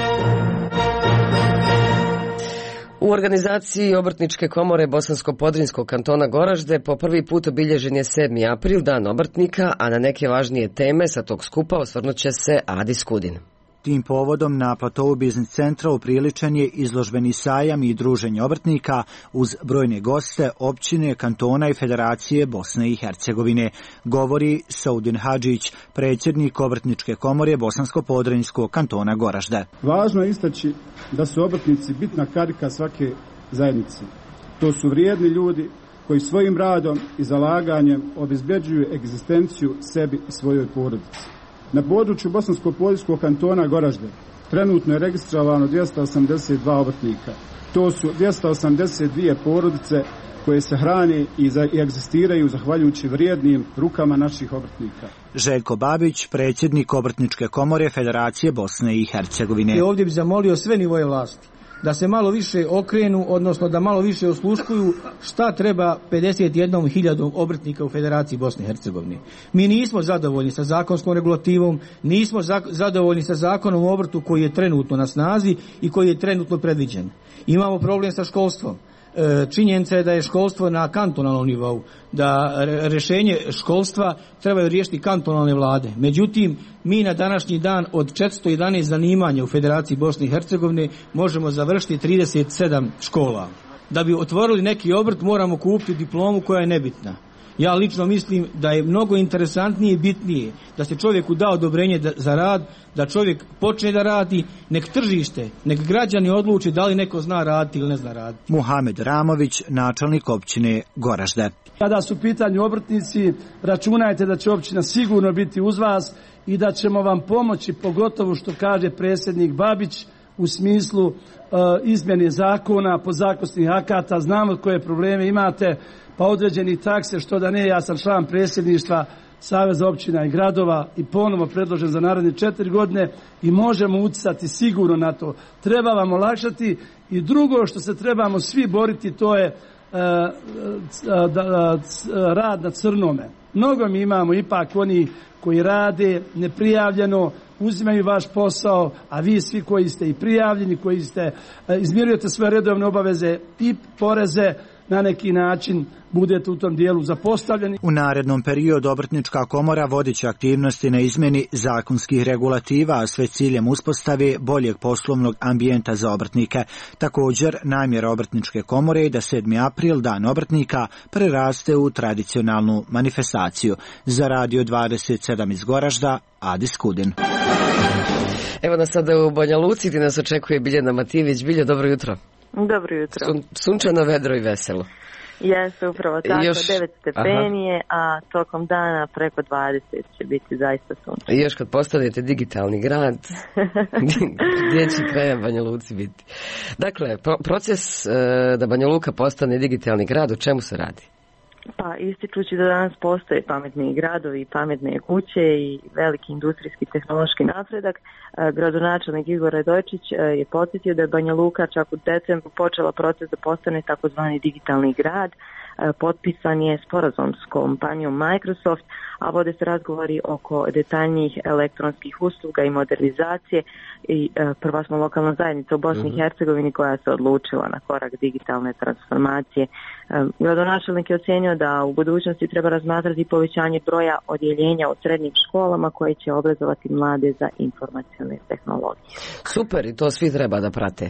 U organizaciji Obrtničke komore Bosansko-Podrinjskog kantona Goražde po prvi put obilježen je sedmi april, dan obrtnika, a na neke važnije teme sa tog skupa osvrnut će se Adi Skudin. Tim povodom na platovu biznis centra upriličen je izložbeni sajam i druženje obrtnika uz brojne goste, općine, kantona i Federacije Bosne i Hercegovine, govori Saudin Hadžić, predsjednik Obrtničke komore Bosansko-Podrinjskog kantona Goražde. Važno je istaći da su obrtnici bitna karika svake zajednice. To su vrijedni ljudi koji svojim radom i zalaganjem obezbeđuju egzistenciju sebi i svojoj porodici. Na području Bosansko-Podrinjskog kantona Goražde trenutno je registrovano dvjesto osamdeset dva obrtnika. To su dvjesto osamdeset dvije porodice koje se hrane i, za, i egzistiraju zahvaljujući vrijednim rukama naših obrtnika. Željko Babić, predsjednik Obrtničke komore Federacije Bosne i Hercegovine. I ovdje bi zamolio sve nivoje vlasti da se malo više okrenu, odnosno da malo više osluškuju šta treba pedeset jednom hiljadom obrtnika u Federaciji Bosne i Hercegovine. Mi nismo zadovoljni sa zakonskom regulativom, nismo zadovoljni sa zakonom o obrtu koji je trenutno na snazi i koji je trenutno predviđen. Imamo problem sa školstvom. Činjenica je da je školstvo na kantonalnom nivou, da rješenje školstva trebaju riješiti kantonalne vlade. Međutim, mi na današnji dan od četiristo jedanaest zanimanja u Federaciji Bosne i Hercegovine možemo završiti trideset sedam škola. Da bi otvorili neki obrt moramo kupiti diplomu koja je nebitna. Ja lično mislim da je mnogo interesantnije i bitnije da se čovjeku da odobrenje za rad, da čovjek počne da radi, nek tržište, nek građani odluči da li neko zna raditi ili ne zna raditi. Muhamed Ramović, načelnik općine Goražde. Kada su u pitanju obrtnici, računajte da će općina sigurno biti uz vas i da ćemo vam pomoći, pogotovo što kaže predsjednik Babić, u smislu uh, izmjene zakona, podzakonskih akata. Znamo koje probleme imate, pa određeni takse, što da ne, ja sam član predsjedništva Saveza općina i gradova i ponovo predložen za naredne četiri godine i možemo utjecati sigurno na to. Treba vam olakšati i drugo što se trebamo svi boriti, to je uh, uh, da, uh, rad na crnome. Mnogo mi imamo ipak oni koji rade neprijavljeno, uzimaju vaš posao, a vi svi koji ste i prijavljeni, koji ste izmirujete sve redovne obaveze i poreze, na neki način budete u tom dijelu zapostavljeni. U narednom periodu Obrtnička komora vodit će aktivnosti na izmjeni zakonskih regulativa, a sve ciljem uspostave boljeg poslovnog ambijenta za obrtnike. Također, namjera Obrtničke komore je da sedmi april, dan obrtnika, preraste u tradicionalnu manifestaciju. Za Radio dvadeset sedam iz Goražda, Adi Skudin. Evo nas sada u Banja Luci, gdje nas očekuje Biljana Matijević. Biljo, dobro jutro. Dobro jutro. Sun, sunčano, vedro i veselo. Jeste, upravo tako, još devet stepeni, aha, a tokom dana preko dvadeset će biti zaista sunčano. I još kad postanete digitalni grad, gdje će kraja Banja Luci biti? Dakle, pro, proces e, da Banja Luka postane digitalni grad, o čemu se radi? Pa ističući da danas postoje pametni gradovi, pametne kuće i veliki industrijski tehnološki napredak, gradonačelnik Igor Radojčić je podsjetio da je Banja Luka čak u decembru počela proces da postane takozvani digitalni grad. Potpisan je sporazum s kompanijom Microsoft, a vode se razgovori oko detaljnijih elektronskih usluga i modernizacije i prva smo lokalna zajednica u Bosni i Hercegovini koja se odlučila na korak digitalne transformacije. Gradonačelnik je ocjenio da u budućnosti treba razmatrati povećanje broja odjeljenja u srednjim školama koje će obrazovati mlade za informacione tehnologije. Super, i to svi treba da prate.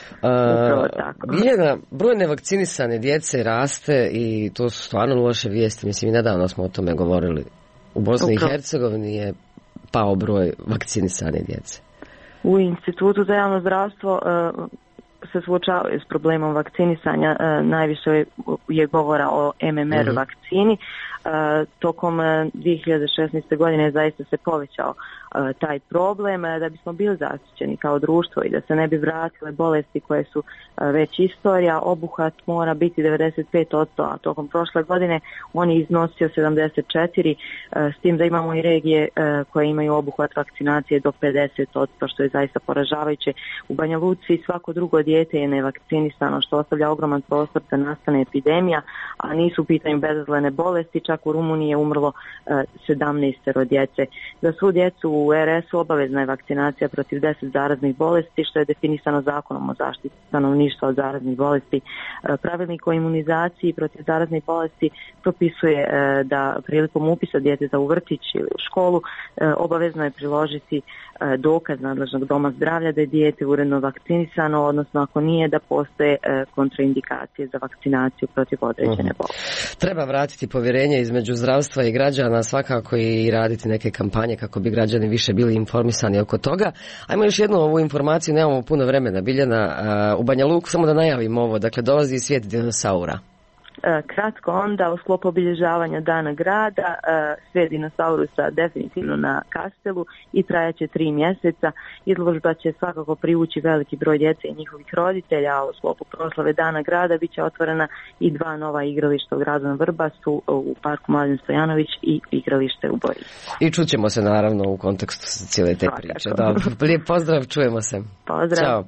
Uh, Biljana, broj nevakcinisane djece raste i to su stvarno loše vijesti. Mislim, i nedavno smo o tome govorili. U Bosni i Hercegovini je pao broj vakcinisane djece. U Institutu za javno zdravstvo uh, se suočavaju s problemom vakcinisanja. Uh, najviše je govora o M M R uh-huh. vakcini. Tokom dvije hiljade šesnaeste. godine zaista se povećao taj problem, da bismo bili zaštićeni kao društvo i da se ne bi vratile bolesti koje su već istorija. Obuhvat mora biti devedeset pet posto, a tokom prošle godine on je iznosio sedamdeset četiri posto, s tim da imamo i regije koje imaju obuhvat vakcinacije do pedeset posto, što je zaista poražavajuće. U Banja Luci svako drugo dijete je nevakcinisano, što ostavlja ogroman prostor da nastane epidemija, a nisu u pitanju bezazlene bolesti. Čak u Rumuniji je umrlo sedamnaest djece. Za svu djecu u er es-u obavezna je vakcinacija protiv deset zaraznih bolesti, što je definisano zakonom o zaštiti stanovništva od zaraznih bolesti. Pravilnik o imunizaciji protiv zaraznih bolesti propisuje da prilikom upisa djeteta u vrtić ili u školu obavezno je priložiti dokaz nadležnog doma zdravlja da je dijete uredno vakcinisano, odnosno ako nije, da postoje kontraindikacije za vakcinaciju protiv određene bolesti. Treba vratiti povjerenje između zdravstva i građana, svakako i raditi neke kampanje kako bi građani više bili informisani oko toga. Ajmo još jednu ovu informaciju, nemamo puno vremena, Biljana. U Banja Luku, samo da najavimo ovo, dakle dolazi svijet dinosaura. Kratko onda, u sklopu obilježavanja Dana grada, svijet dinosaurusa definitivno na Kastelu i trajaće tri mjeseca. Izložba će svakako privući veliki broj djece i njihovih roditelja, a u sklopu proslave Dana grada bit će otvorena i dva nova igrališta u gradu na Vrbasu, u parku Mladen Stojanović i igralište u Boriću. I čućemo se naravno u kontekstu cijele te priče. Dobro, lijep pozdrav, čujemo se. Pozdrav. Ćao.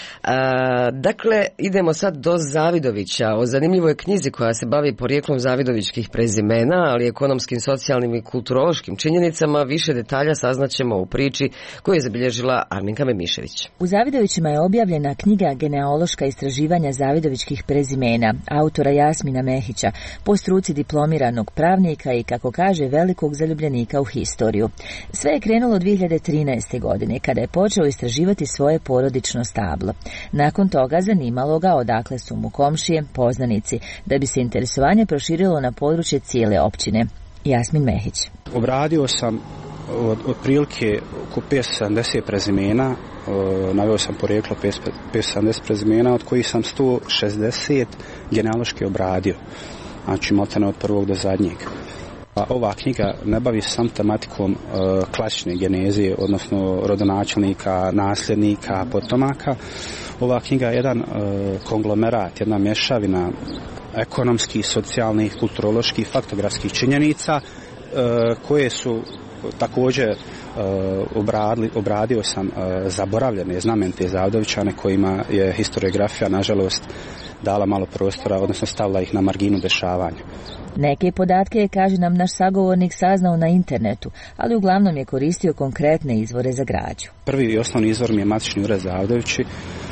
A, dakle, idemo sad do Zavidovića. O zanimljivoj knjizi koja se bavi porijeklom Zavidovićkih prezimena, ali ekonomskim, socijalnim i kulturološkim činjenicama. Više detalja saznaćemo u priči koju je zabilježila Arminka Memišević. U Zavidovićima je objavljena knjiga Genealoška istraživanja Zavidovićkih prezimena, autora Jasmina Mehića, po struci diplomiranog pravnika i, kako kaže, velikog zaljubljenika u historiju. Sve je krenulo dvije hiljade trinaeste. godine, kada je počeo istraživati svoje porodično stablo. Nakon toga zanimalo ga odakle su mu komšije, poznanici, da bi se interesovanje proširilo na područje cijele općine. Jasmin Mehić. Obradio sam od, od prilike oko petsto sedamdeset prezimena, e, naveo sam porijeklo petsto sedamdeset prezimena, od kojih sam sto šezdeset genealoški obradio, znači maltene od prvog do zadnjeg. Ova knjiga ne bavi se sam tematikom e, klasične genezije, odnosno rodonačelnika, nasljednika, potomaka. Ova knjiga je jedan e, konglomerat, jedna mješavina ekonomskih, socijalnih, kulturoloških, faktografskih činjenica e, koje su također e, obradili, obradio sam e, zaboravljene znamenite Zavidovićane kojima je historiografija nažalost dala malo prostora, odnosno stavila ih na marginu dešavanja. Neke podatke je, kaže nam naš sagovornik, saznao na internetu, ali uglavnom je koristio konkretne izvore za građu. Prvi i osnovni izvor mi je matični ured Zavidovići,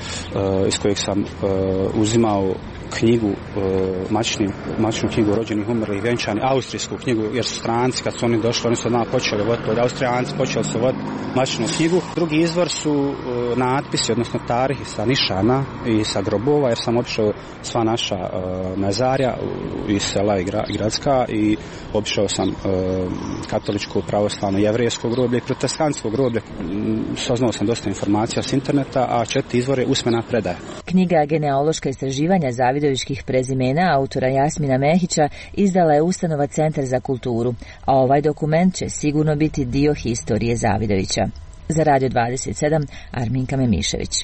iz kojeg sam uzimao knjigu, matičnu, matičnu knjigu rođenih, umrlih, vjenčanih, austrijsku knjigu, jer su stranci, kad su oni došli, oni su odmah počeli voditi, od Austrijanci počeli su voditi matičnu knjigu. Drugi izvor su natpisi, odnosno tarihi sa nišana i sa grobova, jer sam obišao sva naša uh, mezarja iz sela i, gra, i gradska i obišao sam uh, katoličko, pravoslavno, jevrijsko groblje i protestantsko groblje. Saznao sam dosta informacija s interneta, a četiri izvore usmena predaja. Knjiga Genealoška istraživanja Zavidovićkih prezimena autora Jasmina Mehića izdala je ustanova Centar za kulturu, a ovaj dokument će sigurno biti dio historije Zavidovića. Za Radio dvadeset sedam, Arminka Memišević.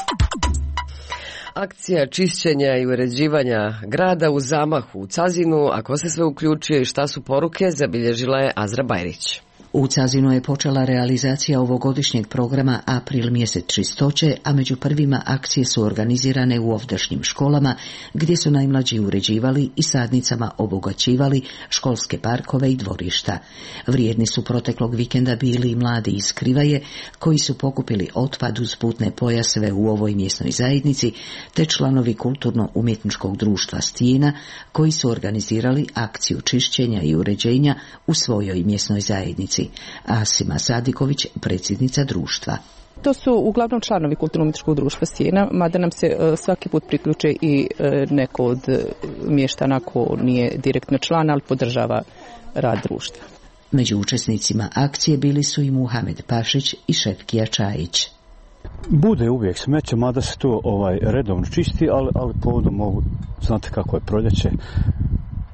Akcija čišćenja i uređivanja grada u zamahu u Cazinu, a ko se sve uključuje i šta su poruke, zabilježila je Azra Bajrić. U Cazinu je počela realizacija ovogodišnjeg programa April mjesec čistoće, a među prvima akcije su organizirane u ovdašnjim školama, gdje su najmlađi uređivali i sadnicama obogaćivali školske parkove i dvorišta. Vrijedni su proteklog vikenda bili i mladi iz Krivaje, koji su pokupili otpad uz putne pojaseve u ovoj mjesnoj zajednici, te članovi kulturno-umjetničkog društva Stijena, koji su organizirali akciju čišćenja i uređenja u svojoj mjesnoj zajednici. Asima Sadiković, predsjednica društva. To su uglavnom članovi kulturno-umjetničkog društva Stijena, mada nam se uh, svaki put priključe i uh, neko od uh, mještana ko nije direktno član, ali podržava rad društva. Među učesnicima akcije bili su i Muhamed Pašić i Šefkija Čajić. Bude uvijek smeće, mada se to ovaj, redovno čisti, ali, ali povodom mogu, znate kako je proljeće,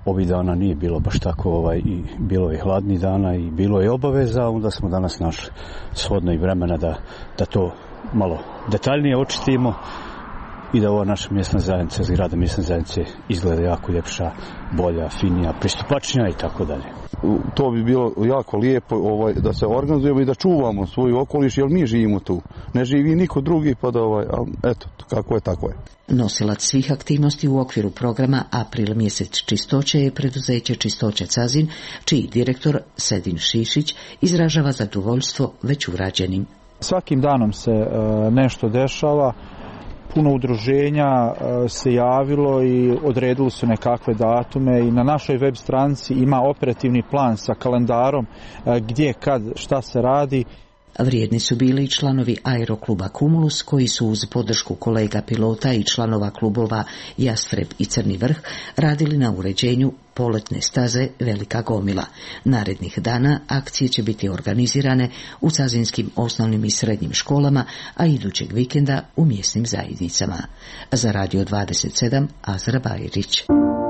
ovih dana nije bilo baš tako, ovaj, i bilo je hladni dana i bilo je obaveza, onda smo danas našli shodno i vremena da, da to malo detaljnije očistimo i da ova naša mjesna zajednica, zgrada mjesne zajednice izgleda jako ljepša, bolja, finija, pristupačnija i tako dalje. To bi bilo jako lijepo ovaj, da se organizujemo i da čuvamo svoj okoliš, jer mi živimo tu. Ne živi niko drugi, pa da ovaj, ali eto, kako je, tako je. Nosilac svih aktivnosti u okviru programa April mjesec čistoće je preduzeće Čistoća Cazin, čiji direktor Sedin Šišić izražava zadovoljstvo već urađenim. Svakim danom se e, nešto dešava. Puno udruženja se javilo i odredili su nekakve datume i na našoj web stranici ima operativni plan sa kalendarom gdje, kad, šta se radi. Vrijedni su bili i članovi aerokluba Cumulus koji su uz podršku kolega pilota i članova klubova Jastreb i Crni vrh radili na uređenju poletne staze Velika Gomila. Narednih dana akcije će biti organizirane u cazinskim osnovnim i srednjim školama, a idućeg vikenda u mjesnim zajednicama. Za Radio dvadeset sedam Azra Bajrić.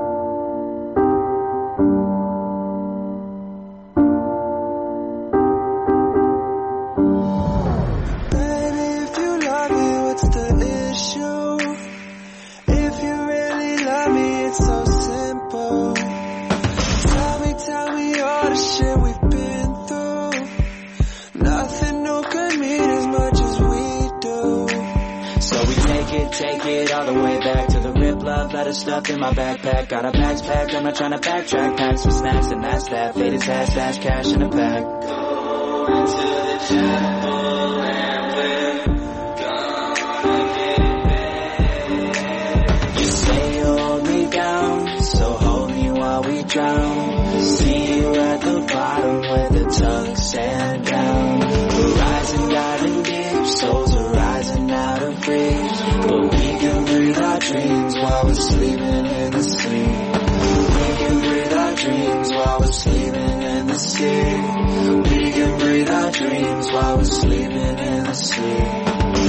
Stuff in my backpack, got a bags packed, I'm not trying to backtrack, packs for snacks and that's that, faded stash, stash, cash in a pack. Going to the chapel and we're gonna get there. You say you hold me down, so hold me while we drown. See you at the bottom with the tongue sand down. We're rising, diving deep, souls are rising out of reach, but we can breathe our dreams while we're sleeping in the sea. We can breathe our dreams while we're sleeping in the sea. We can breathe our dreams while we're sleeping in the sea.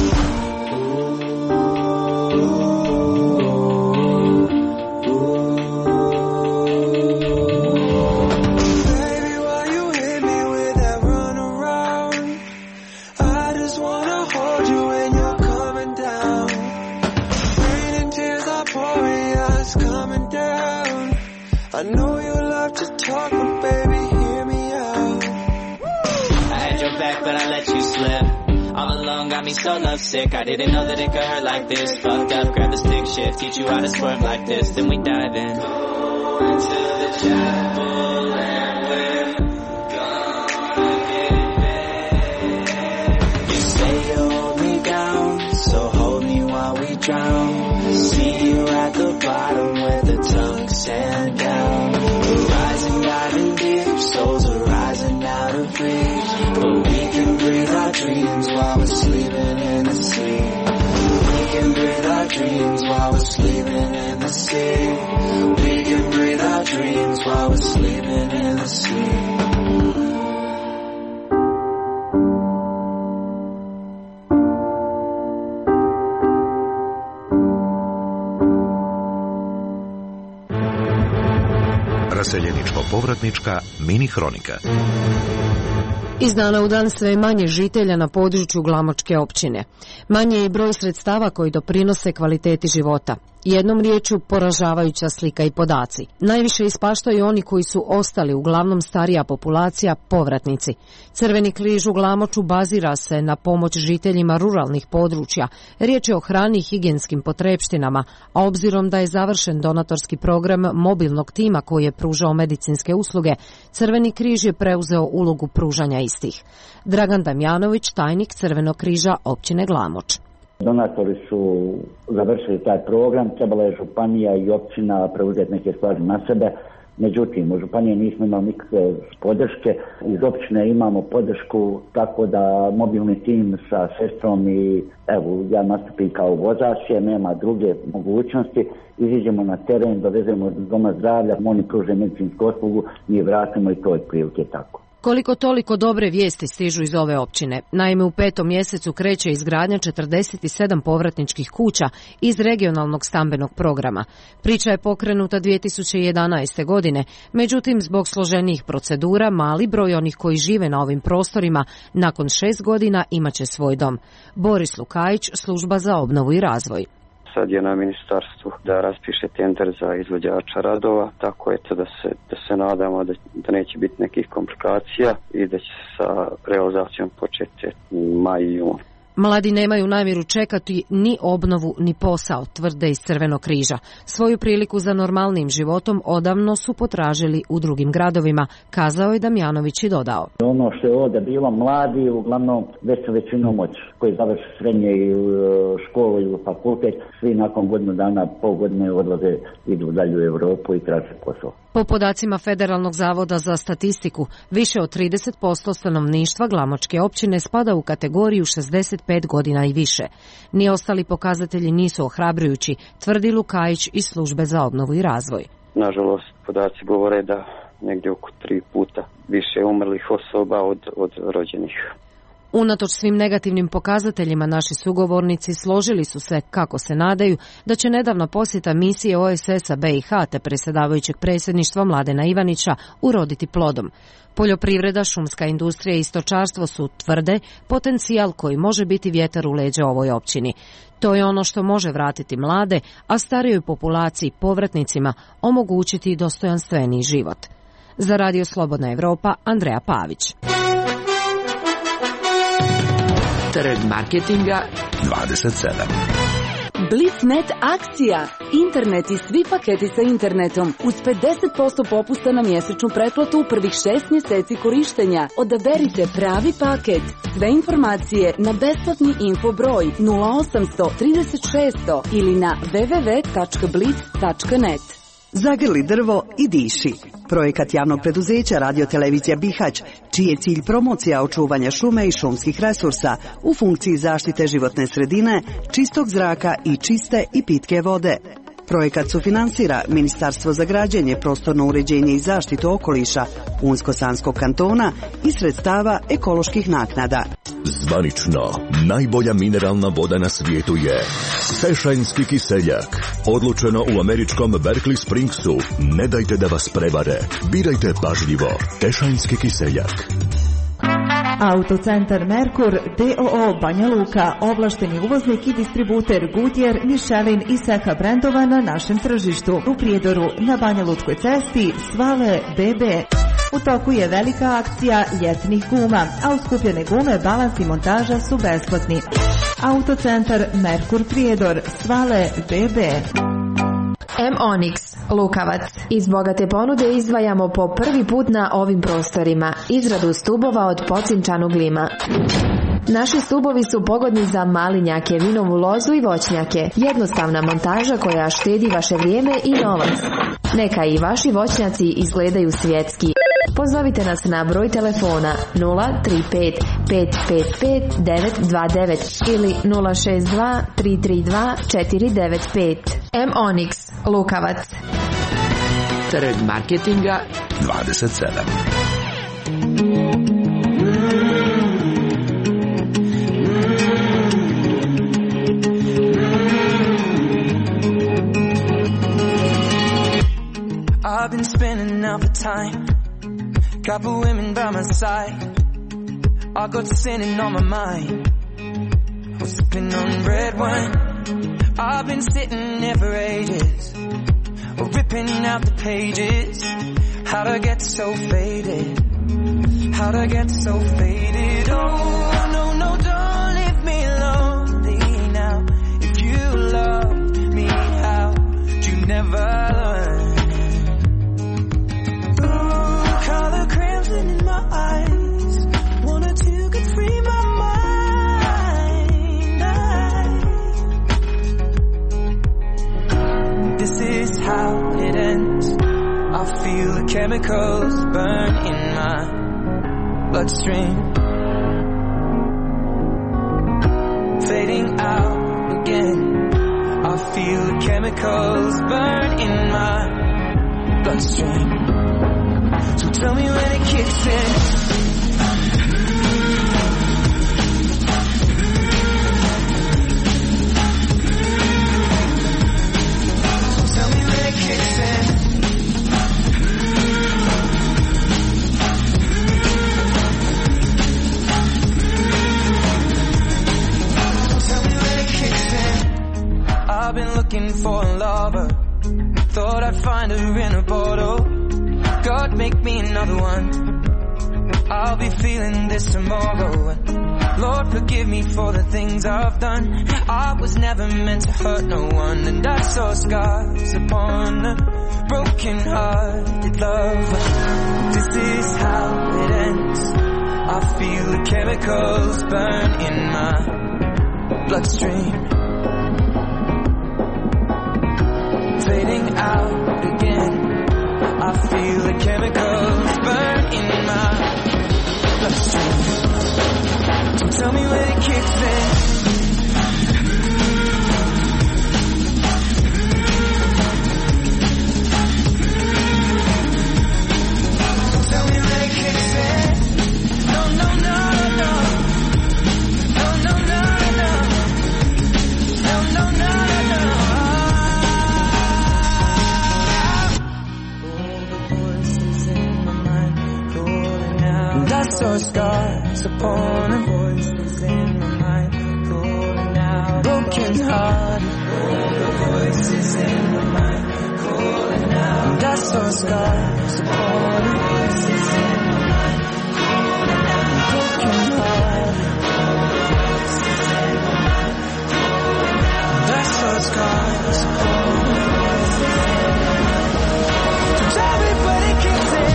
I know you love to talk, but baby, hear me out. I had your back, but I let you slip. All alone got me so lovesick. I didn't know that it could hurt like this. Fucked up, grab the stick shift, teach you how to swerve like this. Then we dive in. Going to the chapel and we're gonna get there. You say you hold me down, so hold me while we drown. See you at the bottom with the tongue sand down. We're rising, diving deep, souls are rising out of reach, but we can breathe our dreams while we're sleeping in the sea. We can breathe our dreams while we're sleeping in the sea. We can breathe our dreams while we're sleeping in the sea. Raseljeničko-povratnička mini hronika. Iz dana u dan sve manje žitelja na području Glamočke općine. Manje je broj sredstava koji doprinose kvaliteti života. Jednom riječju poražavajuća slika i podaci. Najviše ispaštaju oni koji su ostali, uglavnom starija populacija, povratnici. Crveni križ u Glamoču bazira se na pomoć žiteljima ruralnih područja. Riječ je o hrani i higijenskim potrepštinama, a obzirom da je završen donatorski program mobilnog tima koji je pružao medicinske usluge, Crveni križ je preuzeo ulogu pružanja istih. Dragan Damjanović, tajnik Crvenog križa općine Glamoč. Donatori su završili taj program, trebala je županija i općina preuzeti neke stvari na sebe, međutim u županiji nismo imali nikakve podrške, iz općine imamo podršku tako da mobilni tim sa sestrom i evo ja nastupim kao vozač, jer nema druge mogućnosti, iziđemo na teren, dovezemo do doma zdravlja, oni pruže medicinsku uslugu, mi vratimo i to je prilike tako. Koliko toliko dobre vijesti stižu iz ove općine. Naime, u petom mjesecu kreće izgradnja četrdeset sedam povratničkih kuća iz regionalnog stambenog programa. Priča je pokrenuta dvije tisuće jedanaeste. godine, međutim zbog složenijih procedura mali broj onih koji žive na ovim prostorima nakon šest godina imaće svoj dom. Boris Lukajić, Služba za obnovu i razvoj. Sad je na ministarstvu da raspiše tender za izvođača radova, tako je to da se, da se nadamo da, da neće biti nekih komplikacija i da će sa realizacijom početi maj i jun. Mladi nemaju namjeru čekati ni obnovu ni posao, tvrde iz Crvenog križa. Svoju priliku za normalnim životom odavno su potražili u drugim gradovima, kazao je Damjanović i dodao. Ono što je ovdje bilo, mladi uglavnom već su većinom moć koji završi srednje i školu ili fakultet, svi nakon godinu dana, pol godine odlaze, idu dalje u Europu i traže posao. Po podacima Federalnog zavoda za statistiku, više od trideset posto stanovništva Glamočke općine spada u kategoriju šezdeset pet godina i više. Ni ostali pokazatelji nisu ohrabrujući, tvrdi Lukajić iz Službe za obnovu i razvoj. Nažalost, podaci govore da negdje oko tri puta više umrlih osoba od, od rođenih. Unatoč svim negativnim pokazateljima, naši sugovornici složili su se, kako se nadaju, da će nedavna posjeta misije O E S S-a B i H te predsjedavajućeg predsjedništva Mladena Ivanića uroditi plodom. Poljoprivreda, šumska industrija i stočarstvo su, tvrde, potencijal koji može biti vjetar u leđa ovoj općini. To je ono što može vratiti mlade, a starijoj populaciji, povratnicima, omogućiti dostojanstveniji život. Za Radio Slobodna Evropa, Andreja Pavić. Trg marketinga dvadeset sedam. Blitznet akcija. Internet i svi paketi sa internetom uz pedeset posto popusta na mjesečnu pretplatu u prvih šest mjeseci korištenja. Odaberite pravi paket. Sve informacije na besplatni info broj nula osamsto trideset šesto ili na w w w tačka blitz tačka net. Zagrli drvo i diši. Projekat javnog preduzeća Radio-televizija Bihać, čiji je cilj promocija očuvanja šume i šumskih resursa u funkciji zaštite životne sredine, čistog zraka i čiste i pitke vode. Projekat sufinansira Ministarstvo za građenje, prostorno uređenje i zaštitu okoliša Unsko-Sanskog kantona iz sredstava ekoloških naknada. Zvanično, najbolja mineralna voda na svijetu je Tešanjski kiseljak. Odlučeno u američkom Berkeley Springsu. Ne dajte da vas prevare. Birajte pažljivo. Tešanjski kiseljak. Autocentar Merkur D O O Banja Luka, ovlašteni uvoznik i distributer Goodyear, Michelin i Seka brendova na našem tržištu. U Prijedoru na Banja Lučkoj cesti Svale B B. U toku je velika akcija ljetnih guma, a uskupljene gume, balans i montaža su besplatni. Autocentar Merkur Prijedor, Svale B B. M-Onyx, Lukavac. Iz bogate ponude izdvajamo po prvi put na ovim prostorima izradu stubova od pocinčanog lima. Naši stubovi su pogodni za malinjake, vinovu lozu i voćnjake. Jednostavna montaža koja štedi vaše vrijeme i novac. Neka i vaši voćnjaci izgledaju svjetski. Pozovite nas na broj telefona nula tri pet pet pet pet devet dva devet ili nula šest dva tri tri dva četiri devet pet. M-Onyx, Lukavac. Trg marketinga dvadeset sedam. I've been spending out the time, couple women by my side, I got sinning on my mind, I'm sipping on red wine. I've been sitting there for ages, ripping out the pages. How'd I get so faded? How'd I get so faded? Oh, no, no, don't leave me lonely now. If you loved me, how'd you never learn? Ooh, color crimson in my eyes, wanted to get free my mind. I, this is how it ends. I feel the chemicals burn in my bloodstream, fading out again. I feel the chemicals burn in my bloodstream. So tell me when it kicks in. I'd find her in a bottle. God, make me another one. I'll be feeling this tomorrow. Lord, forgive me for the things I've done. I was never meant to hurt no one, and I saw scars upon a broken-hearted love. This is how it ends. I feel the chemicals burn in my bloodstream, fading out again. I feel the chemicals burn in my bloodstream. Don't tell me when it kicks in. Don't tell me when it kicks in. No, no, no, no. No, no, no, no. No, no, no, no. And I saw scars upon her. Voices in my mind calling out. Broken heart. All the voices in my mind calling out. And I saw scars upon her. Voices in my mind calling out. Broken heart. All the voices in my mind calling out. And I saw scars upon her. Voices in my mind. So tell me when it kicks in.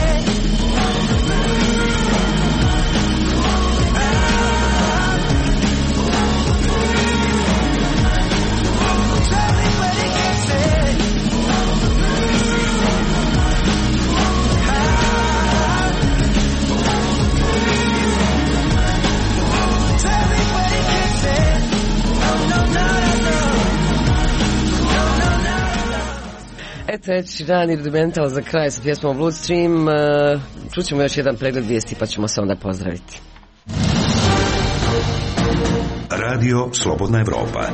Treći rani Rudimental za kraj sa pjesmom Bloodstream. Čućemo još jedan pregled vijesti pa ćemo se onda pozdraviti. Radio Slobodna Evropa.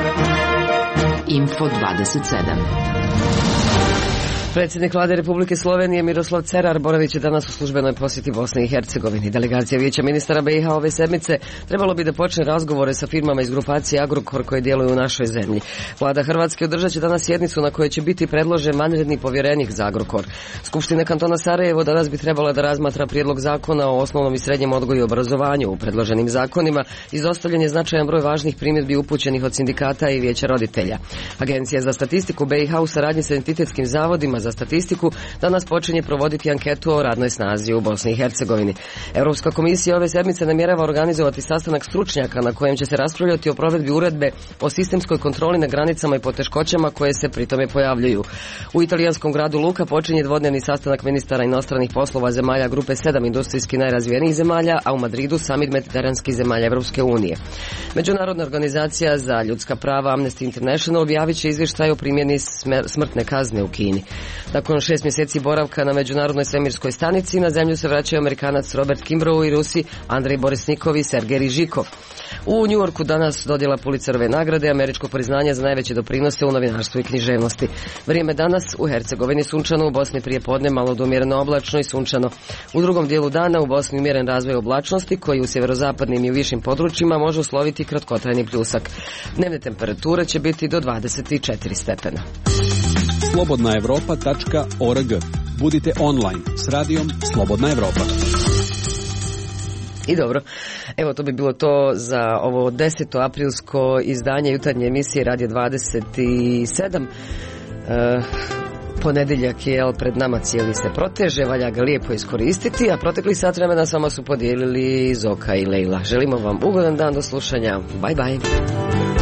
Info dvadeset sedam. Predsjednik vlade Republike Slovenije Miroslav Cerar boravit će danas u službenoj posjeti Bosne i Hercegovini. Delegacija vijeća ministara B i H ove sedmice trebalo bi da počne razgovore sa firmama iz grupacije Agrokor koje djeluju u našoj zemlji. Vlada Hrvatske održat će danas sjednicu na kojoj će biti predložen vanredni povjerenik za Agrokor. Skupština kantona Sarajevo danas bi trebala da razmatra prijedlog zakona o osnovnom i srednjem odgoju i obrazovanju. U predloženim zakonima izostavljen je značajan broj važnih primjedbi upućenih od sindikata i vijeća roditelja. Agencija za statistiku B i H u saradnji sa entitetskim zavodima za statistiku danas počinje provoditi anketu o radnoj snazi u Bosni i Hercegovini. Europska komisija ove sedmice namjerava organizovati sastanak stručnjaka na kojem će se raspravljati o provedbi uredbe o sistemskoj kontroli na granicama i poteškoćama koje se pritome pojavljuju. U italijanskom gradu Luka počinje dvodnevni sastanak ministara inostranih poslova zemalja grupe sedam industrijski najrazvijenijih zemalja, a u Madridu samit mediteranskih zemalja Europske unije. Međunarodna organizacija za ljudska prava Amnesty International objavit će izvještaj o primjeni smrtne kazne u Kini. Nakon šest mjeseci boravka na Međunarodnoj svemirskoj stanici, na zemlju se vraćaju Amerikanac Robert Kimbrough i Rusi Andrej Borisnikov i Sergej Rižikov. U Njujorku danas dodjela Pulitzerove nagrade, američko priznanje za najveće doprinose u novinarstvu i književnosti. Vrijeme danas u Hercegovini sunčano, u Bosni prije podne malo do umjereno oblačno i sunčano. U drugom dijelu dana u Bosni umjeren razvoj oblačnosti koji u sjeverozapadnim i u višim područjima može usloviti kratkotrajni pljusak. Dnevne temperature će biti do dvadeset četiri stepena. slobodna evropa tačka org. Budite online s radijom Slobodna Evropa. I dobro, evo to bi bilo to za ovo deseto aprilsko izdanje jutarnje emisije Radio dvadeset sedam. E, ponedjeljak je pred nama, cijeli se proteže, valja ga lijepo iskoristiti, a protekli sat vremena sama su podijelili Zoka i Lejla. Želimo vam ugodan dan, do slušanja, bye bye.